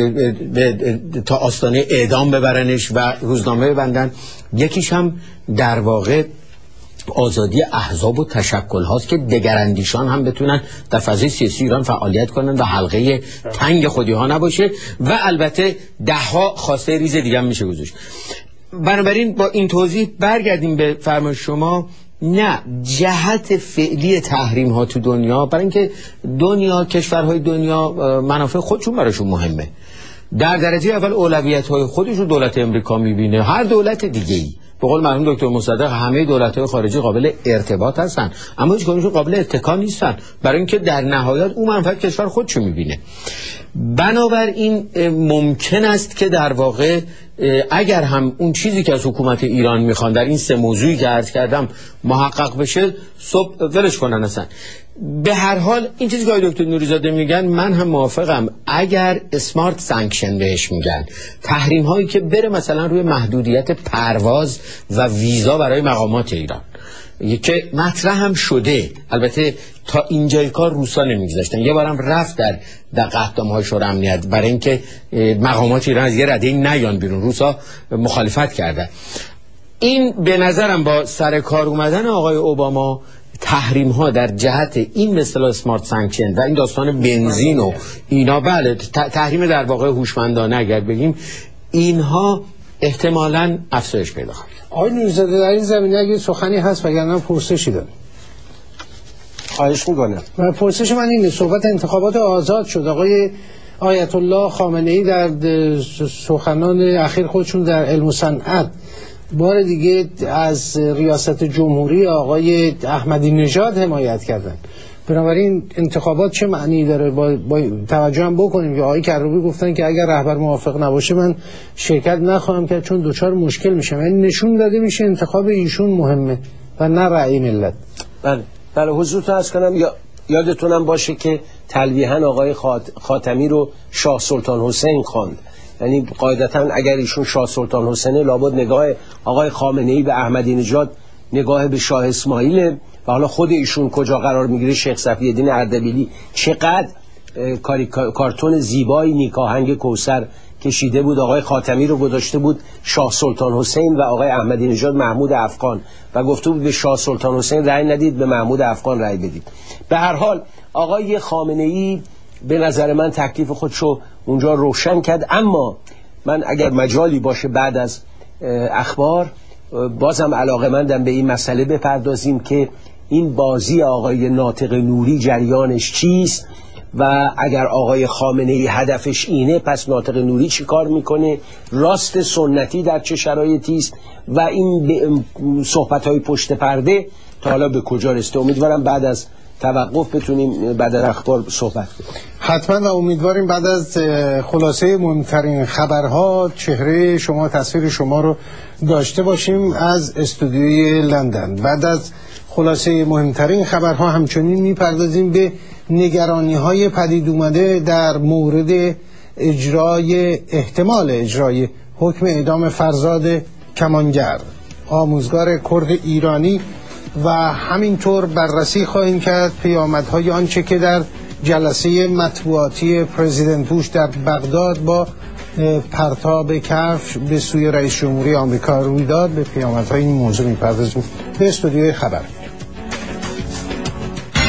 تا آستانه اعدام ببرنش و روزنامه ببندن. یکیش هم در واقع آزادی احزاب و تشکل هاست که دگراندیشان هم بتونن در فضای سیاسی ایران فعالیت کنن و حلقه تنگ خودی ها نباشه و البته ده ها خواسته ریز دیگه هم میشه گذاشت. بنابراین با این توضیح برگردیم به فرمان شما. نه، جهت فعلی تحریم ها تو دنیا برای اینکه دنیا کشورهای دنیا منافع خودشون براشون مهمه. در درجه اول اولویت های خودشون دولت امریکا میبینه، هر دولت دیگه ای. به قول مرحوم دکتر مصدق همه دولت‌های خارجی قابل ارتباط هستن اما هیچ کدومشون قابل اتکا نیستن، برای اینکه در نهایت اون منفعت کشور خودشو میبینه. بنابراین ممکن است که در واقع اگر هم اون چیزی که از حکومت ایران میخوان در این سه موضوعی که عرض کردم محقق بشه، صبح ولش کنن اصلا. به هر حال این چیزی که دکتر نوری‌زاده میگن من هم موافقم. اگر اسمارت سانکشن بهش میگن، تحریم هایی که بره مثلا روی محدودیت پرواز و ویزا برای مقامات ایران که مطرح هم شده، البته تا اینجای کار روسا نمیگذاشتن، یه بارم رفت در قطعنامه‌های شورای امنیت برای اینکه مقامات ایران از یه رده نیان بیرون، روسا مخالفت کردن. این به نظرم با سر کار اومدن آقای اوباما تحریم ها در جهت این مثلا اسمارت سانکشن و این داستان بنزین و اینا، بله تحریم در واقع هوشمندانه اگر بگیم، اینها احتمالاً افزایش پیدا خواهد کرد. آقای نوری‌زاده در این زمینه اگه سخنی هست وگرنه پرسشی دارم. خواهش میکنم. و پرسش من اینه، صحبت انتخابات آزاد شد. آقای آیت الله خامنه‌ای در سخنان اخیر خودشون در علم و صنعت بار دیگه از ریاست جمهوری آقای احمدی نژاد حمایت کردن. بنابراین انتخابات چه معنی داره؟ با توجه هم بکنیم که آقای کروبی گفتن که اگر رهبر موافق نباشه من شرکت نخواهم کرد چون دچار مشکل میشم. یعنی نشون داده میشه انتخاب ایشون مهمه و نه رأی ملت. بله حضورتون عرض کنم، یادتونم باشه که تلویحاً آقای خاتمی رو شاه سلطان حسین خواند. یعنی قاعدتاً اگر ایشون شاه سلطان حسین، لابد نگاه آقای خامنه‌ای به احمدی نژاد نگاه به شاه اسماعیل و حالا خود ایشون کجا قرار میگیره. شیخ صفی‌الدین اردبیلی چقدر کارتون زیبایی نیکاهنگ کوثر کشیده بود، آقای خاتمی رو گذاشته بود شاه سلطان حسین و آقای احمدی نژاد محمود افغان و گفته بود به شاه سلطان حسین رأی ندید، به محمود افغان رأی بدید. به هر حال آقای خامنه‌ای به نظر من تکلیف خودشو اونجا روشن کرد. اما من اگر مجالی باشه بعد از اخبار بازم علاقه‌مندم به این مسئله بپردازیم که این بازی آقای ناطق نوری جریانش چیست و اگر آقای خامنه‌ای هدفش اینه پس ناطق نوری چی کار میکنه، راست سنتی در چه شرایطی است و این صحبت‌های پشت پرده تا حالا به کجا رسیده. امیدوارم بعد از توقف بتونیم بعد از اخبار صحبت کنیم. حتما و امیدواریم بعد از خلاصه مهمترین خبرها چهره شما، تصویر شما رو داشته باشیم از استودیوی لندن. بعد از خلاصه مهمترین خبرها همچنین میپردازیم به نگرانی‌های پدید اومده در مورد احتمال اجرای حکم اعدام فرزاد کمانگر، آموزگار کرد ایرانی، و همینطور بررسی خواهیم کرد پیامدهای آنچه که در جلسه مطبوعاتی پرزیدنت بوش در بغداد با پرتاب کفش به سوی رئیس جمهوری آمریکا روی داد. به پیامدهای این موضوع می‌پردازیم. به استودیوی خبر.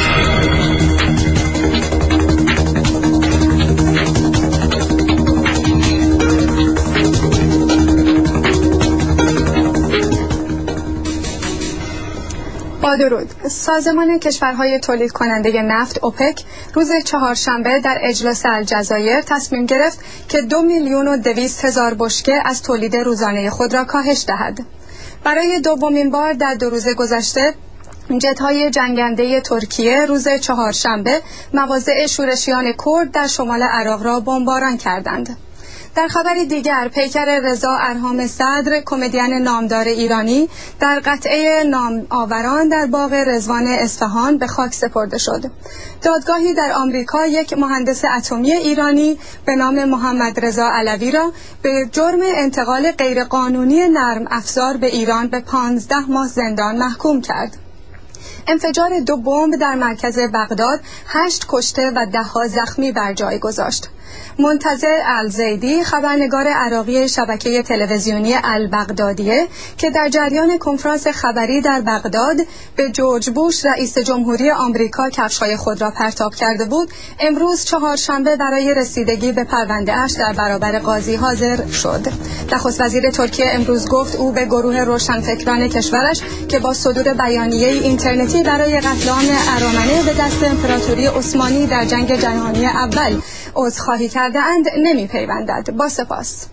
با درود. سازمان کشورهای تولید کننده نفت اوپک روز چهارشنبه در اجلاس الجزایر تصمیم گرفت که 2,200,000 بشکه از تولید روزانه خود را کاهش دهد. برای دومین بار در 2 روز گذشته جت‌های جنگنده ترکیه روز چهارشنبه مواضع شورشیان کرد در شمال عراق را بمباران کردند. در خبری دیگر، پیکر رضا ارهام صدر، کمدین نامدار ایرانی، در قطعه نام آوران در باغ رضوان اصفهان به خاک سپرده شد. دادگاهی در آمریکا یک مهندس اتمی ایرانی به نام محمد رضا علوی را به جرم انتقال غیرقانونی نرم افزار به ایران به 15 ماه زندان محکوم کرد. انفجار 2 بمب در مرکز بغداد 8 کشته و 10 زخمی بر جای گذاشت. منتظر الزیدی، خبرنگار عراقی شبکه تلویزیونی البغدادیه که در جریان کنفرانس خبری در بغداد به جورج بوش رئیس جمهوری آمریکا کفش‌های خود را پرتاب کرده بود، امروز چهارشنبه برای رسیدگی به پرونده‌اش در برابر قاضی حاضر شد. نخست وزیر ترکیه امروز گفت او به گروه روشنفکران کشورش که با صدور بیانیه اینترنتی برای قتل عام ارامنه به دست امپراتوری عثمانی در جنگ جهانی اول عذرخواهی کرده اند نمی پیوندد. با سپاس.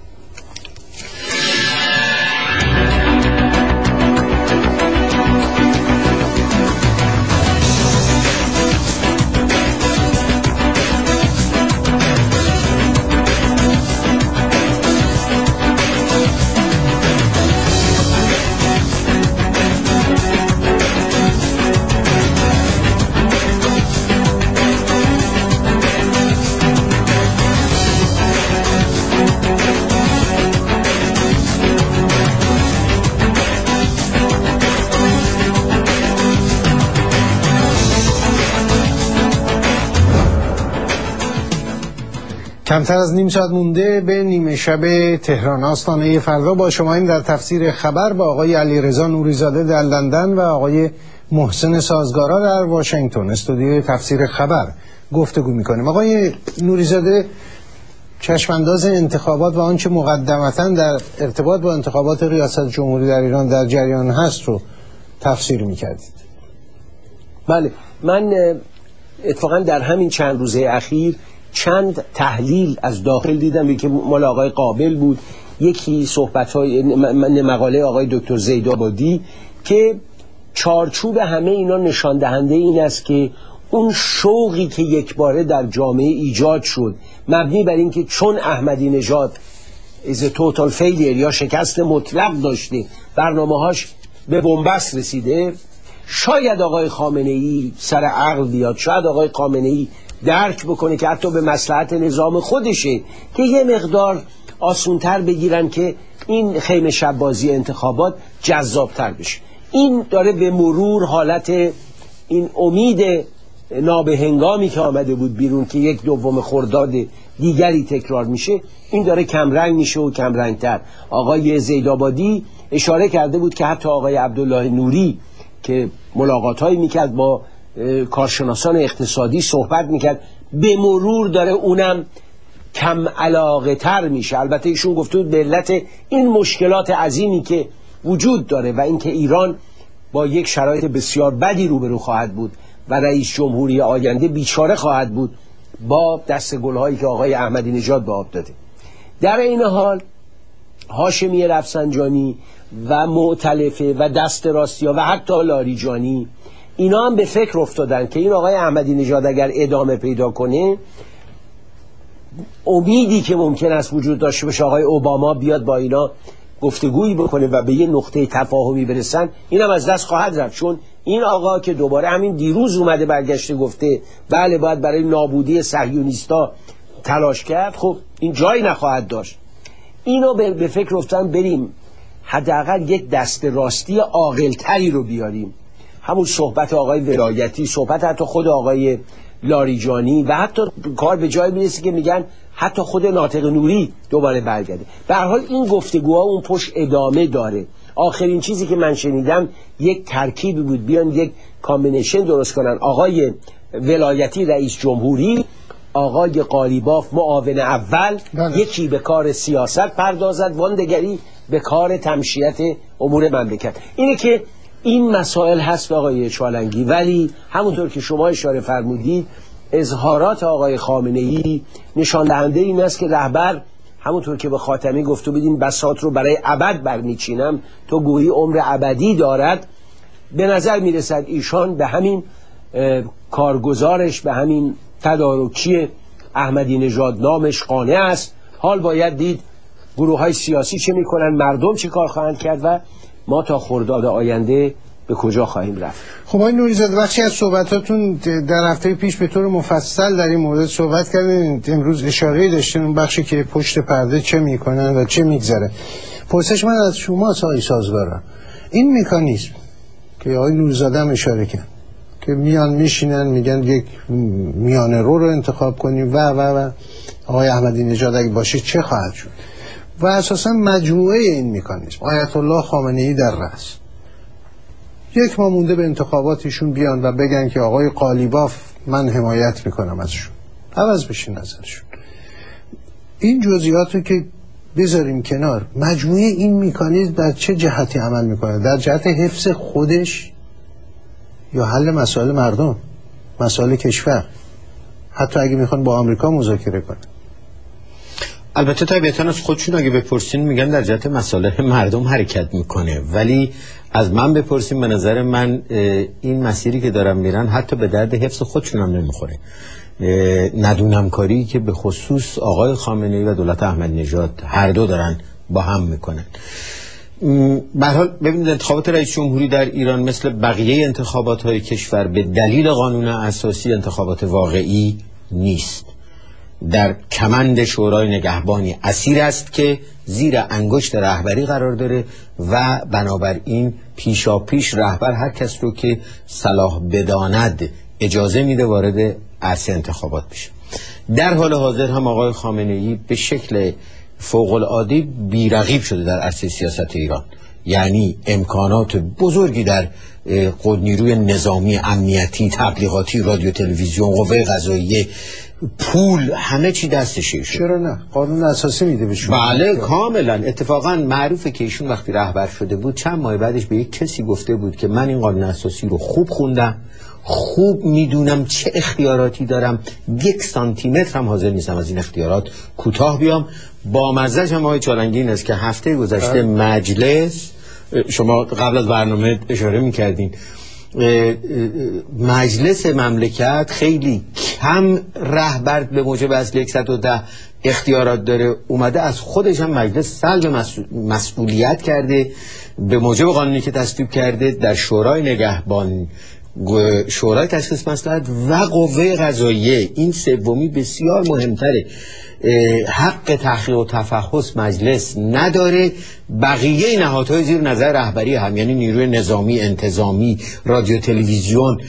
کمتر از نیم ساعت مونده به نیمه شب تهران. آستانه فردا با شما این در تفسیر خبر با آقای علیرضا نوریزاده در لندن و آقای محسن سازگارا در واشنگتن استودیوی تفسیر خبر گفتگو میکنیم. آقای نوریزاده، چشمانداز انتخابات و آنچه مقدمتا در ارتباط با انتخابات ریاست جمهوری در ایران در جریان هست رو تفسیر میکردید. بله، من اتفاقا در همین چند روزه اخیر چند تحلیل از داخل دیدم. یکی مال آقای قابل بود، یکی صحبت‌های مقاله آقای دکتر زیدآبادی که چارچوب همه اینا نشان دهنده این است که اون شوقی که یک باره در جامعه ایجاد شد مبنی بر این که چون احمدی نژاد از توتال فیلیر یا شکست مطلق داشته، برنامه‌هاش به بنبست رسیده، شاید آقای خامنه‌ای سر عقل بیاد، شاید آقای خامنه‌ای درک بکنه که حتی به مصلحت نظام خودشه که یه مقدار آسونتر بگیرن که این خیمه شبازی انتخابات جذابتر بشه. این داره به مرور حالت این امید نابهنگامی که آمده بود بیرون که 1/2 خرداد دیگری تکرار میشه، این داره کمرنگ میشه و کمرنگتر. آقای زیدآبادی اشاره کرده بود که حتی آقای عبدالله نوری که ملاقات‌هایی میکرد با کارشناسان اقتصادی صحبت میکرد، به مرور داره اونم کم علاقه تر میشه. البته ایشون گفته بود به علت این مشکلات عظیمی که وجود داره و اینکه ایران با یک شرایط بسیار بدی روبرو خواهد بود و رئیس جمهوری آینده بیچاره خواهد بود با دست گلهایی که آقای احمدی نژاد به آب داده. در این حال هاشمی رفسنجانی و مؤتلفه و دست راستیا و حتی لاریجانی اینا هم به فکر افتادن که این آقای احمدی نژاد اگر ادامه پیدا کنه، امیدی که ممکن است وجود داشته باشه آقای اوباما بیاد با اینا گفتگویی بکنه و به یه نقطه تفاهمی برسن، اینم از دست خواهد رفت. چون این آقا که دوباره همین دیروز اومده برگشته گفته بله باید برای نابودی صهیونیستا تلاش کرد، خب این جایی نخواهد داشت. اینو به فکر افتادن بریم حداقل یک دست راستی عاقل‌تری رو بیاریم. همون صحبت آقای ولایتی، صحبت حتی خود آقای لاریجانی و حتی کار به جای میرسه که میگن حتی خود ناطق نوری دوباره برگرده. به هر حال این گفتگوها اون پشت ادامه داره. آخرین چیزی که من شنیدم یک ترکیبی بود، بیان یک کامبینیشن درست کنن، آقای ولایتی رئیس جمهوری، آقای قالیباف معاون اول، یکی به کار سیاست پردازد، واندگری به کار تمشیت امور مملکت. اینه که این مسائل هست آقای چالنگی، ولی همونطور که شما اشاره فرمودید اظهارات آقای خامنه‌ای نشان دهنده این است که رهبر همونطور که به خاتمی گفته بودین بساط رو برای ابد برمیچینم تو گویی عمر ابدی دارد. به نظر میرسد ایشان به همین کارگزارش، به همین تدارکی احمدی نژاد نامش قانع است. حال باید دید گروه های سیاسی چه میکنن، مردم چه کار خواهند کرد و ما تا خرداد آینده به کجا خواهیم رفت. خب آقای نوری‌زاده، بخشی از صحبتاتون در هفته پیش به طور مفصل در این مورد صحبت کردین، امروز اشاره داشتین اون بخشی که پشت پرده چه میکنن و چه میگذره. پرسش من از شما آقای سازگارا، این مکانیزم که آقای نوری‌زاده هم اشاره کرد که میان میشینن میگن یک میانه رو انتخاب کنیم و آقای احمدی نژاد اگه باشه چه خواهد شد و اساسا مجموعه این مکانیزم آیت الله خامنه‌ای در رأس، یک ماه مونده به انتخاباتشون بیان و بگن که آقای قالیباف من حمایت میکنم ازشون، عوض بشه نظرشون. این جزئیاتو که بذاریم کنار، مجموعه این مکانیزم در چه جهتی عمل میکنه؟ در جهت حفظ خودش یا حل مسائل مردم، مسائل کشور، حتی اگه میخوان با آمریکا مذاکره کنن؟ البته طبیعتاً از خودشون اگه بپرسین میگن در جهت مصالح مردم حرکت میکنه، ولی از من بپرسین به نظر من این مسیری که دارن میرن حتی به درد حفظ خودشون هم نمیخوره. ندونم کاری که به خصوص آقای خامنه‌ای و دولت احمدی نژاد هر دو دارن با هم میکنن. به هر حال ببینید انتخابات رئیس جمهوری در ایران مثل بقیه انتخابات های کشور به دلیل قانون اساسی انتخابات واقعی نیست. در کمند شورای نگهبانی اسیر است که زیر انگشت رهبری قرار داره و بنابراین پیشاپیش رهبر هر کس رو که صلاح بداند اجازه میده وارد عرصه انتخابات بشه. در حال حاضر هم آقای خامنه‌ای به شکل فوق‌العاده بی‌رقیب شده در عرصه سیاست ایران، یعنی امکانات بزرگی در نیروی نظامی، امنیتی، تبلیغاتی، رادیو، تلویزیون، قوه قضاییه، پول، همه چی دستشه. چرا نه؟ قانون اساسی میده به شما. بله کاملا. اتفاقا معروفه که ایشون وقتی رهبر شده بود چند ماه بعدش به یک کسی گفته بود که من این قانون اساسی رو خوب خوندم، خوب میدونم چه اختیاراتی دارم، 1 سانتیمتر هم حاضر نیستم از این اختیارات کوتاه بیام. با مزه‌ش هم آقای چالنگی این است که هفته گذشته مجلس، شما قبل از برنامه اشاره میکردین، مجلس مملکت خیلی کم رهبر به موجب اصل 110 اختیارات داره، اومده از خودش هم مجلس سلب مسئولیت کرده به موجب قانونی که تصویب کرده در شورای نگهبان، شورای تشخیص مصلحت و قوه قضاییه. این سومی بسیار مهمتره. حق تحقیق و تفحص مجلس نداره، بقیه نهادهای زیر نظر رهبری هم، یعنی نیروی نظامی، انتظامی، رادیو، تلویزیون،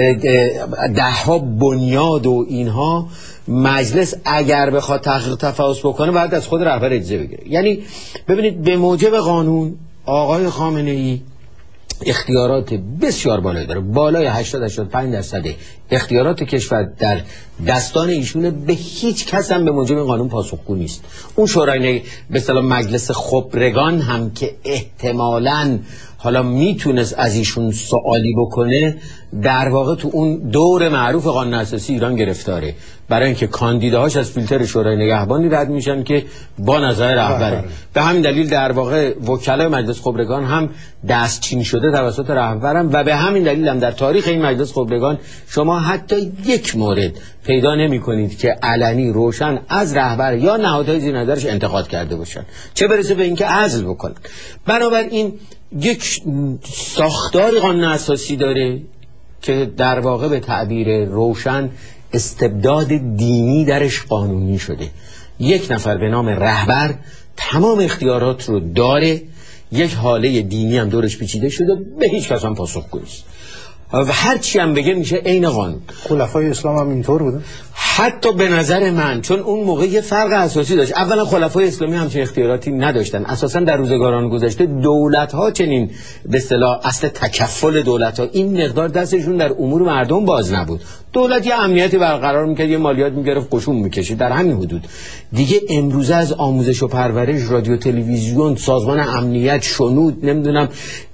10 بنیاد و اینها، مجلس اگر بخواد تحقیق تفحص بکنه باید از خود رهبر اجازه بگیره. یعنی ببینید به موجب قانون آقای خامنه‌ای اختیارات بسیار بالایی داره، بالای 80-85% اختیارات کشور در دستان ایشونه. به هیچ کس هم به موجب قانون پاسخگو نیست. اون شورای به اصطلاح مجلس خبرگان هم که احتمالاً حالا میتونست از ایشون سوالی بکنه، در واقع تو اون دور معروف قانون اساسی ایران گرفتاره، برای اینکه کاندیداهاش از فیلتر شورای نگهبانی رد میشن که با نظر رهبره. به همین دلیل در واقع وکلای مجلس خبرگان هم دستچین شده توسط رهبرم و به همین دلیل هم در تاریخ این مجلس خبرگان شما حتی یک مورد پیدا نمی کنید که علنی روشن از رهبر یا نهادهای زیر نظرش انتقاد کرده باشن، چه برسه به اینکه عزل بکنن. بنابراین یک ساختار قانون اساسی داره که در واقع به تعبیر روشن استبداد دینی درش قانونی شده. یک نفر به نام رهبر تمام اختیارات رو داره، یک حاله دینی هم دورش پیچیده شده، به هیچ کس هم پاسخگو نیست و هر چی هم بگه میشه عین قانون. خلفای اسلام هم اینطور بوده؟ حتی به نظر من، چون اون موقع یه فرق اساسی داشت. اولا خلفای اسلامی همچین اختیاراتی نداشتن. اساسا در روزگاران گذشته دولت‌ها چنین به اصطلاح اصل تکفل دولت‌ها این مقدار دستشون در امور مردم باز نبود. دولت یه امنیتی برقرار می‌کرد، یه مالیات می‌گرفت، قشون می‌کشید، در همین حدود. دیگه امروزه از آموزش و پرورش، رادیو، تلویزیون، سازمان امنیت، شنود، نمیدونم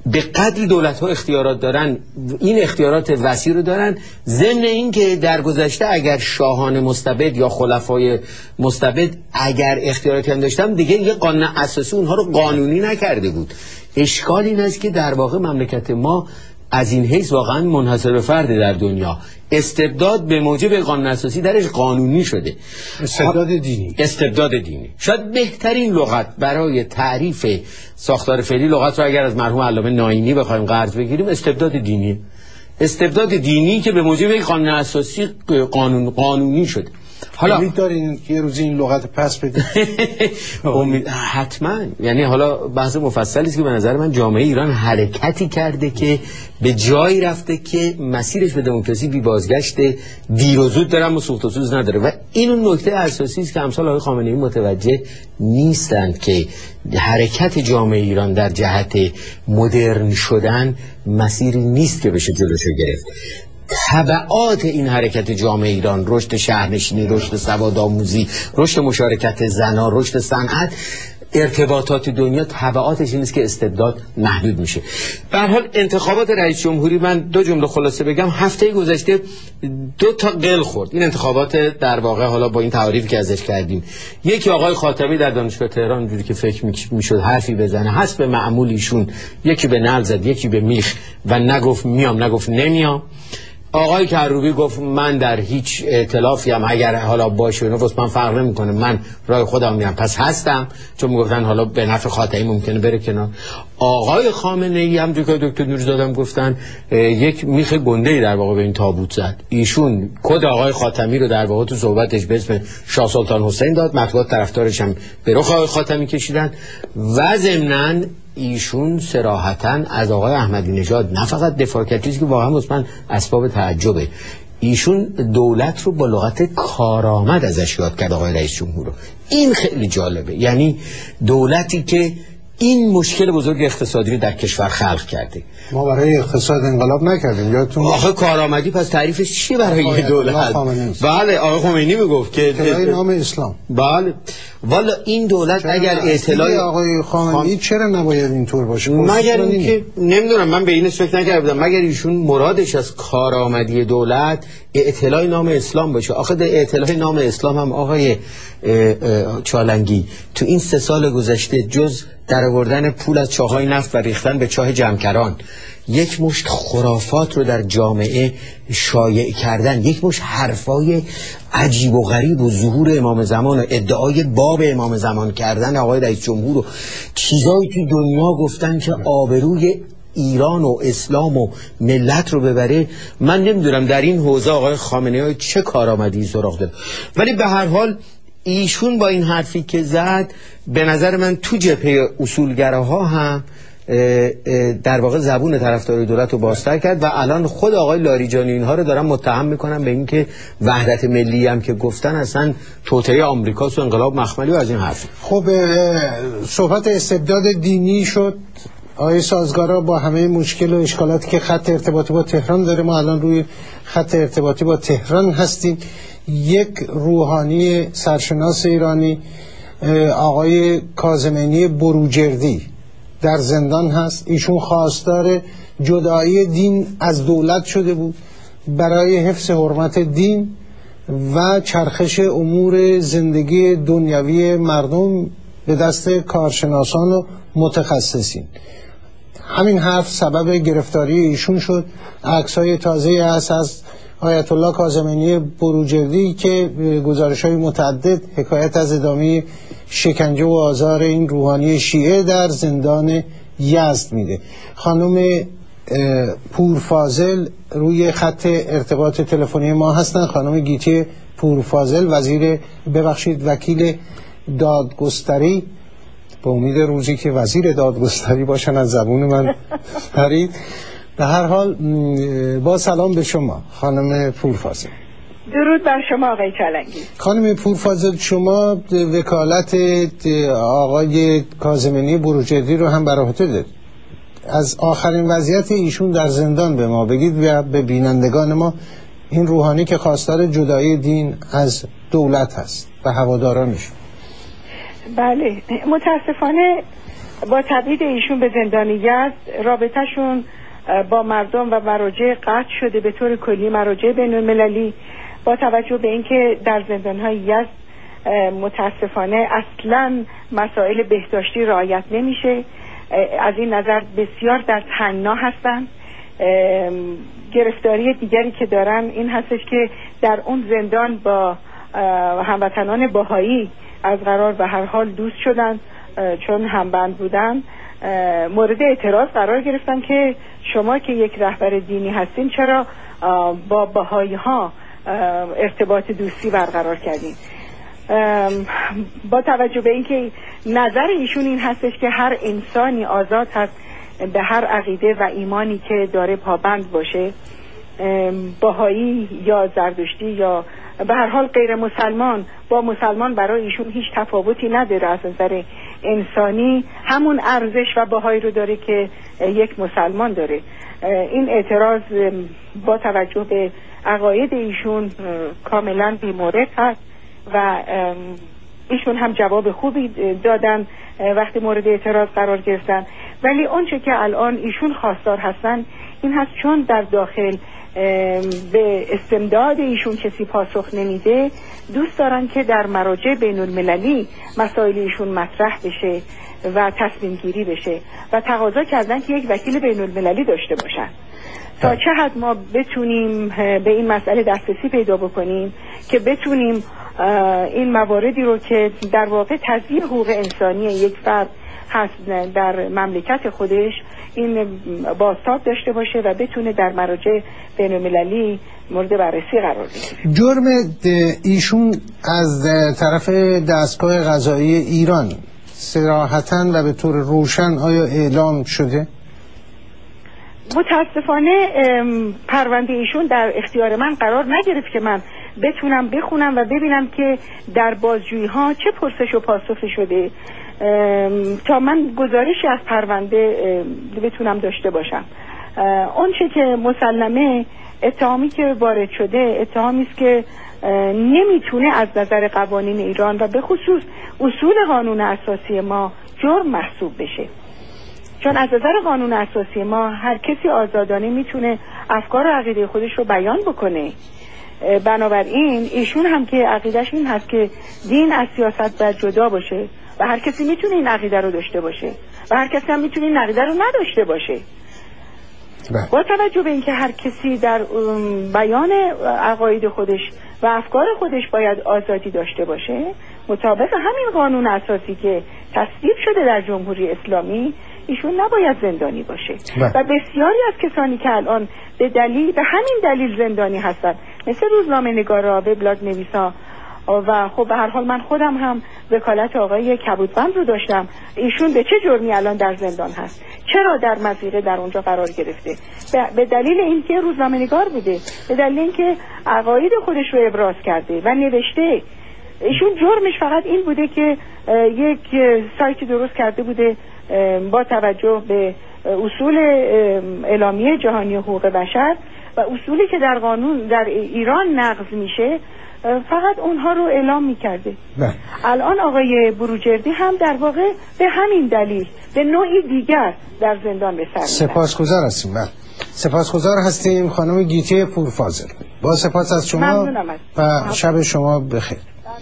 به قدری دولت‌ها اختیارات دارن، این اختیارات وسیع رو دارن، ضمن این که در گذشته اگر شاهان مستبد یا خلفای مستبد اگر اختیاراتی هم داشتن دیگه یه قانون اساسی اونها رو قانونی نکرده بود. اشکال این است که در واقع مملکت ما از این حیث واقعا منحصر به فرد در دنیا، استبداد به موجب قانون اساسی درش قانونی شده. استبداد دینی شاید بهترین لغت برای تعریف ساختار فعلی لغت رو اگر از مرحوم علامه ناینی بخوایم قرض بگیریم استبداد دینی. استبداد دینی که به موجب قانون اساسی قانونی شده. حالا امید دارین که یه روزی این لغت پس بدید؟ حتما. یعنی حالا بحث مفصلی است که به نظر من جامعه ایران حرکتی کرده که به جایی رفته که مسیرش به دموکراسی بی بازگشته، دیر و زود دارم و سوخت و سوز نداره و این اون نکته اساسی است که امثال آقای خامنه‌ای متوجه نیستند که حرکت جامعه ایران در جهت مدرن شدن مسیری نیست که بشه جلوشو گرفت. تبعات این حرکت جامعه ایران، رشد شهرنشینی، رشد سوادآموزی، رشد مشارکت زنان، رشد صنعت، ارتباطات دنیا، تبعاتش این است که استبداد محدود میشه. به هر حال انتخابات رئیس جمهوری، من دو جمله خلاصه بگم، هفته گذشته 2 تا قل خورد. این انتخابات در واقع حالا با این تعریفی که ازش کردیم، یکی آقای خاتمی در دانشگاه تهران اونجوری که فکر میشد حرفی بزنه حسب معمول ایشون، یکی به نعل زد یکی به میخ و نگفت میام نگفت نمیام. آقای کروبی گفت من در هیچ ائتلافی هم اگر حالا باشه نفس من فرق نمیکنه، من راه خودم میرم پس هستم، چون میگفتن حالا به نفع خاتمی ممکنه بره کنار. آقای خامنه‌ای هم که دکتر نوری‌زاده هم گفتن یک میخ گنده‌ای در واقع به این تابوت زد. ایشون کد آقای خاتمی رو در واقع تو صحبتش به اسم شاه سلطان حسین داد، مطبوعات طرفدارش هم به رخ آقای خاتمی کشیدن و ضمناً ایشون صراحتاً از آقای احمدی نژاد نه فقط دفاع کرد، چیزی که واقعا مثلا اسباب تعجبه، ایشون دولت رو با لغت کارآمد ازش یاد کرد آقای رئیس جمهور رو. این خیلی جالبه، یعنی دولتی که این مشکل بزرگ اقتصادی رو در کشور خلق کرده. ما برای اقتصاد انقلاب نکردیم یادتون؟ آخه کارآمدی پس تعریفش چیه برای یه دولت؟ بله آقای خمینی میگفت که اطلاع نام اسلام. بله والا این دولت اگر اطلاع آقای خامنه‌ای چرا نباید اینطور باشه؟ مگر اینکه نمیدونم، من به اینش فکر نکردم، مگر ایشون مرادش از کارآمدی دولت اطلاع نام اسلام باشه. آخه اطلاع نام اسلام هم آقای چالنگی تو این 3 سال گذشته جز در آوردن پول از چاهای نفت و ریختن به چاه جمکران، یک مشت خرافات رو در جامعه شایع کردن، یک مشت حرفای عجیب و غریب و ظهور امام زمان و ادعای باب امام زمان کردن آقای رئیس جمهور و چیزایی تو دنیا گفتن که آبروی ایران و اسلام و ملت رو ببره. من نمیدونم در این حوزه آقای خامنه‌ای چه کارآمدی سراغ داره، ولی به هر حال ایشون با این حرفی که زد به نظر من تو جبهه اصولگراها هم در واقع زبون طرفدارای دولت رو بازتر کرد و الان خود آقای لاریجانی اینها رو دارن متهم میکنن به اینکه وحدت ملی هم که گفتن اصلا توطئه آمریکاست و انقلاب مخملی و از این حرف. خب صحبت استبداد دینی شد. آقای سازگارا با همه مشکل و اشکالاتی که خط ارتباطی با تهران داره، ما الان روی خط ارتباطی با تهران هستیم. یک روحانی سرشناس ایرانی آقای کاظمینی بروجردی در زندان هست. ایشون خواستار جدایی دین از دولت شده بود برای حفظ حرمت دین و چرخش امور زندگی دنیوی مردم به دست کارشناسان و متخصصین. همین حرف سبب گرفتاری ایشون شد. عکس‌های تازه هست از آیت الله کاظمینی بروجردی که گزارش‌های متعدد حکایت از ادامه شکنجه و آزار این روحانی شیعه در زندان یزد میده. خانم پورفاضل روی خط ارتباط تلفنی ما هستن. خانم گیتی پورفاضل وکیل دادگستری، به امید روزی که وزیر دادگستری باشن از زبون من پرید. به هر حال با سلام به شما خانم پورفاضل. درود بر شما آقای چالنگی. خانم پورفاضل، شما وکالت آقای کاظمینی بروجردی رو هم بر عهده دارید. از آخرین وضعیت ایشون در زندان به ما بگید و به بینندگان ما. این روحانی که خواستار جدایی دین از دولت هست و هوادارانش. بله، متاسفانه با تبعید ایشون به زندان یزد رابطهشون با مردم و مراجع قطع شده، به طور کلی مراجع بین المللی، با توجه به اینکه در زندان‌های یزد متاسفانه اصلاً مسائل بهداشتی رعایت نمیشه. از این نظر بسیار در تنگنا هستن. گرفتاری دیگری که دارن این هستش که در اون زندان با هموطنان بهایی از قرار به هر حال دوست شدن، چون همبند بودن. مورد اعتراض قرار گرفتن که شما که یک رهبر دینی هستین چرا با بهایی ها ارتباط دوستی برقرار کردین. با توجه به اینکه نظر ایشون این هستش که هر انسانی آزاد هست به هر عقیده و ایمانی که داره پابند باشه، بهایی یا زردشتی یا به هر حال غیر مسلمان با مسلمان برای ایشون هیچ تفاوتی نداره، از نظر انسانی همون ارزش و بهایی رو داره که یک مسلمان داره. این اعتراض با توجه به عقاید ایشون کاملا بی‌مورد هست و ایشون هم جواب خوبی دادن وقتی مورد اعتراض قرار گرفتن. ولی اونچه که الان ایشون خواستار هستن این هست چون در داخل به استمداد ایشون کسی پاسخ نمیده، دوست دارن که در مراجع بین المللی مسائل ایشون مطرح بشه و تصمیم گیری بشه و تقاضا کردن که یک وکیل بین المللی داشته باشن تا چه حد ما بتونیم به این مسئله دسترسی پیدا بکنیم که بتونیم این مواردی رو که در واقع تضییع حقوق انسانی یک فرد هست در مملکت خودش این بازتاب داشته باشه و بتونه در مراجع بین المللی مورد بررسی قرار بگیره. جرم ایشون از طرف دستگاه قضایی ایران صراحتاً و به طور روشن آیا اعلام شده؟ متاسفانه پرونده ایشون در اختیار من قرار نگرفت که من بتونم بخونم و ببینم که در بازجویی ها چه پرسش و پاسخی شده تا من گزارشی از پرونده بتونم داشته باشم. اون چه که مسلمه اتهامی که وارد شده اتهامی است که نمیتونه از نظر قوانین ایران و به خصوص اصول قانون اساسی ما جرم محسوب بشه، چون از نظر قانون اساسی ما هر کسی آزادانه میتونه افکار و عقیده خودش رو بیان بکنه. بنابراین ایشون هم که عقیدش این هست که دین از سیاست باید جدا باشه و هر کسی میتونه این عقیده رو داشته باشه و هر کسی هم میتونه این عقیده رو نداشته باشه. با توجه به اینکه هر کسی در بیان عقاید خودش و افکار خودش باید آزادی داشته باشه مطابق همین قانون اساسی که تصویب شده در جمهوری اسلامی، ایشون نباید زندانی باشه. و بسیاری از کسانی که الان به همین دلیل زندانی هستند، مثل روزنامه نگارا، وبلاگ نویسا و خب به هر حال من خودم هم وکالت آقای کبودبند رو داشتم. ایشون به چه جرمی الان در زندان هست؟ چرا در مزیقه در اونجا قرار گرفته؟ به دلیل اینکه روزنامه نگار بوده، به دلیل اینکه عقاید خودش رو ابراز کرده و نوشته. ایشون جرمش فقط این بوده که یک سایتی درست کرده بوده با توجه به اصول اعلامیه جهانی حقوق بشر و اصولی که در قانون در ایران نقض میشه فقط اونها رو اعلام میکرده. الان آقای بروجردی هم در واقع به همین دلیل به نوعی دیگر در زندان به سر میبرد. سپاسگزار هستیم. سپاسگزار هستیم خانم گیتی پورفاضل. با سپاس از شما و شب شما بخیر.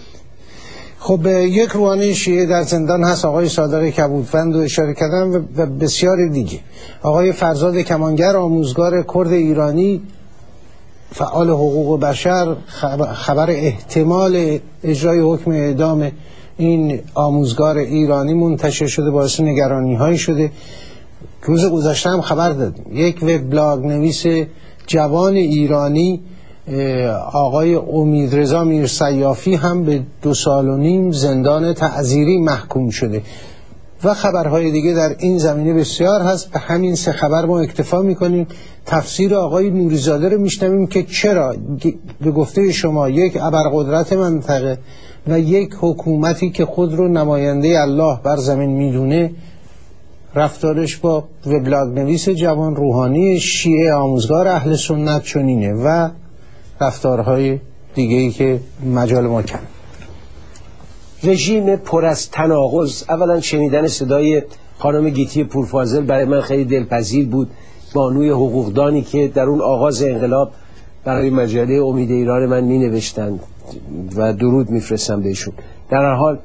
خب یک روحانی شیعه در زندان هست، آقای صادق کبودبند رو اشاره کردم و بسیار دیگه. آقای فرزاد کمانگر آموزگار کرد ایرانی فعال حقوق بشر، خبر احتمال اجرای حکم اعدام این آموزگار ایرانی منتشر شده، باعث نگرانی هایی شده. روز گذشته هم خبر دادیم یک وبلاگ نویس جوان ایرانی آقای امیدرضا میرسیافی هم به 2.5 سال زندان تعزیری محکوم شده و خبرهای دیگه در این زمینه بسیار هست. به همین 3 خبر ما اکتفا میکنیم. تفسیر آقای نوریزاده رو میشنویم که چرا به گفته شما یک ابرقدرت منطقه و یک حکومتی که خود رو نماینده الله بر زمین میدونه رفتارش با وبلاگ نویس جوان روحانی شیعه آموزگار اهل سنت چنینه و رفتارهای دیگه‌ای که مجال ما کنه. رژیم پر از تناقض. اولا شنیدن صدای خانم گیتی پورفاضل برای من خیلی دلپذیر بود، بانوی حقوقدانی که در اون آغاز انقلاب برای مجله امید ایران من می نوشتند و درود می فرستم بهشون. در هر حال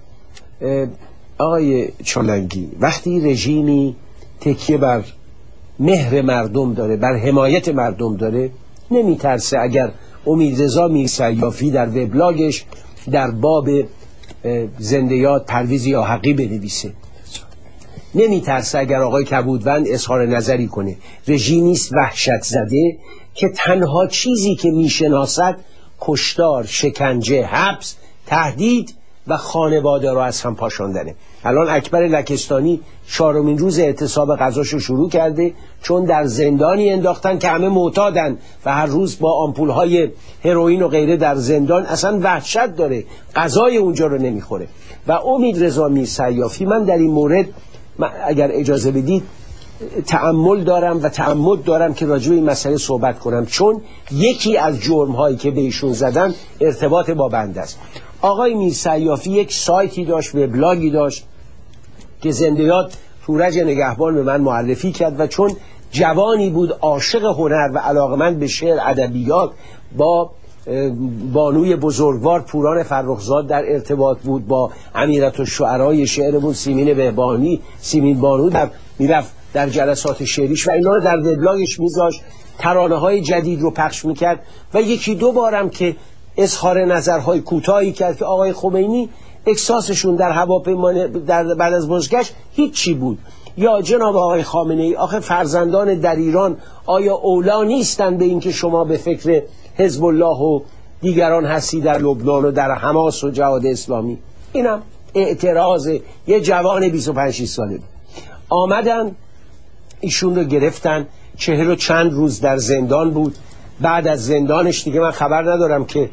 آقای چالنگی، وقتی رژیمی تکیه بر مهر مردم داره، بر حمایت مردم داره، نمی ترسه اگر امیدرضا میرسیافی در وبلاگش در باب زنده یاد پرویز یاحقی بنویسه، نمی ترسه اگر آقای کبودوند اظهار نظری کنه. رژیمیست وحشت زده که تنها چیزی که میشناسد کشتار، شکنجه، حبس، تهدید و خانواده رو از هم پاشاندنه. الان اکبر لکستانی 4مین روز اعتصاب غذاشو شروع کرده، چون در زندانی انداختن که همه معتادن و هر روز با آمپولهای هروئین و غیره در زندان، اصلا وحشت داره، غذای اونجا رو نمیخوره. و امیدرضا میرسیافی، من در این مورد اگر اجازه بدید تأمل دارم و تعمد دارم که راجع به این مسئله صحبت کنم، چون یکی از جرم‌هایی که به ایشون زدن ارتباط با بنده است. آقای میرسیافی یک سایتی داشت، وبلاگی داشت که زنده یاد تورج نگهبان به من معرفی کرد و چون جوانی بود عاشق هنر و علاقمند به شعر ادبیات، با بانوی بزرگوار پوران فرخزاد در ارتباط بود، با امیرالشعرای شعرمون سیمین بانو میرفت در جلسات شعریش و اینا رو در وبلاگش میذاشت، ترانه های جدید رو پخش میکرد و یکی دو بارم که اظهار نظرهای کوتاهی کرد که آقای خمینی احساسشون در هواپیما بعد از بازگشت هیچی بود، یا جناب آقای خامنه ای آخه فرزندان در ایران آیا اولا نیستن به این که شما به فکر حزب الله و دیگران هستی در لبنان و در حماس و جهاد اسلامی؟ اینم اعتراض یه جوان 25 ساله. آمدن ایشون رو گرفتن، 40 و چند روز در زندان بود. بعد از زندانش دیگه من خبر ندارم که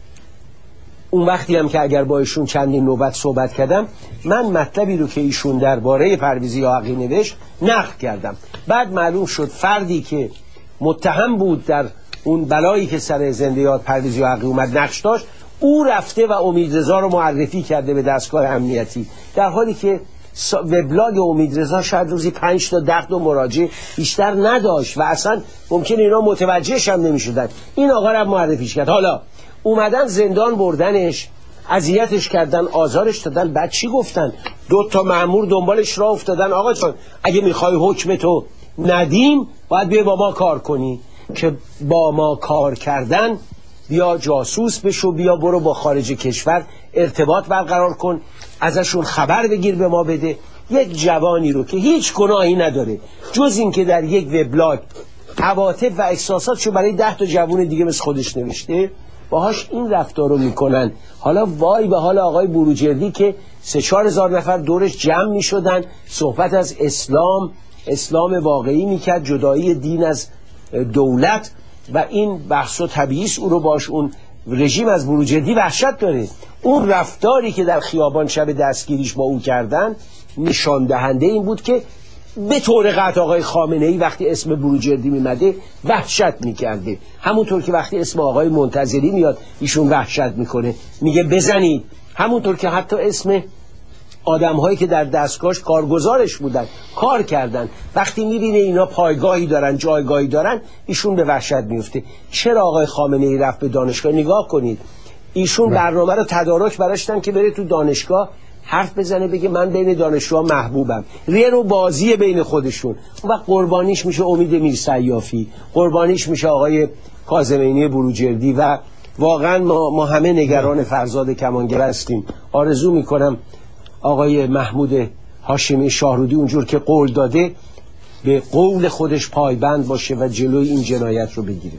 اون وقتی هم که اگر با ایشون چندین نوبت صحبت کردم، من مطلبی رو که ایشون درباره پرویز یاحقی نوشت نقل کردم. بعد معلوم شد فردی که متهم بود در اون بلایی که سر زنده یاد پرویز یاحقی اومد نقش داشت، او رفته و امیدرضا رو معرفی کرده به دستگاه امنیتی، در حالی که وبلاگ امیدرضا شاید روزی 5 تا 10 تا مراجع بیشتر نداشت و اصلا ممکن اینا متوجهش هم نمی‌شدن. این آقا رو معرفیش کرد. حالا اومدن زندان بردنش، اذیتش کردن، آزارش دادن. بعد چی گفتن؟ 2 تا مأمور دنبالش راه افتادن، آقا جان اگه میخوای حکم تو ندیم باید بیا با ما کار کنی. که با ما کار کردن، بیا جاسوس بشو، بیا برو با خارج کشور ارتباط برقرار کن، ازشون خبر بگیر به ما بده. یک جوانی رو که هیچ گناهی نداره جز این که در یک وبلاگ عواطف و احساساتشو برای 10 تا جوان دیگه مثل خودش نوشته، باهاش این رفتار رو میکنن. حالا وای به حال آقای بروجردی که 3-4 هزار نفر دورش جمع میشدن، صحبت از اسلام واقعی میکرد، جدایی دین از دولت، و این بحث و طبیعیست او رو باش اون رژیم از بروجردی وحشت داره. اون رفتاری که در خیابان شب دستگیریش با او کردن نشان دهنده این بود که به طور قطع آقای خامنه ای وقتی اسم بروجردی میمده وحشت میکرده، همونطور که وقتی اسم آقای منتظری میاد ایشون وحشت میکنه، میگه بزنید. همونطور که حتی اسم آدم هایی که در دستگاهش کارگزارش بودن کار کردن، وقتی میبینه اینا پایگاهی دارن، جایگاهی دارن، ایشون به وحشت میفته. چرا آقای خامنه ای رفت به دانشگاه؟ نگاه کنید، ایشون برنامه رو تدارک براشتن که بره تو دانشگاه حرف بزنه، بگه من بین دانشجوها محبوبم، ریه رو بازی بین خودشون. و قربانیش میشه امید میرسیافی، قربانیش میشه آقای کاظمینی بروجردی. و واقعا ما همه نگران فرزاد کمانگر هستیم. آرزو میکنم آقای محمود هاشمی شاهرودی اونجور که قول داده به قول خودش پایبند باشه و جلوی این جنایت رو بگیره.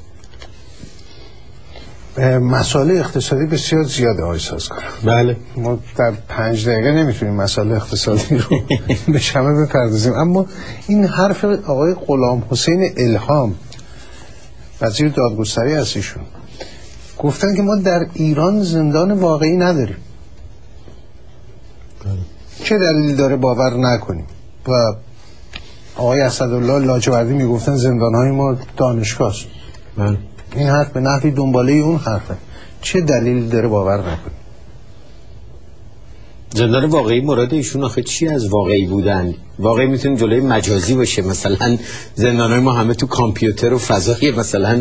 مسائل اقتصادی بسیار زیاده آقای سازگار. بله، ما در 5 دقیقه نمیتونیم مسائل اقتصادی رو به شمه بپردازیم، اما این حرف آقای غلام حسین الهام وزیر دادگستری هست، ایشون گفتن که ما در ایران زندان واقعی نداریم. چه دلیلی داره باور نکنیم؟ و آقای اسدالله لاجوردی میگفتن زندانهای ما دانشگاه است. این حرف به نحوی دنباله اون حرفه. چه دلیلی داره باور نکنیم؟ زندان واقعی مراد ایشون آخه چی از واقعی بودن؟ واقعی میتونه جلوی مجازی باشه، مثلا زندان‌های ما همه تو کامپیوتر و فضای مثلا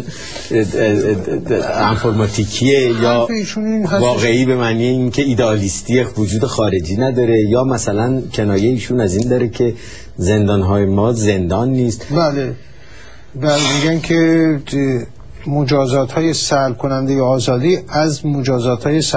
انفرماتیکیه، یا واقعی به معنی این که ایدئالیستی وجود خارجی نداره، یا مثلا کنایه ایشون از این داره که زندان‌های ما زندان نیست. بله میگن که مجازات های سلب کننده آزادی از مجازات های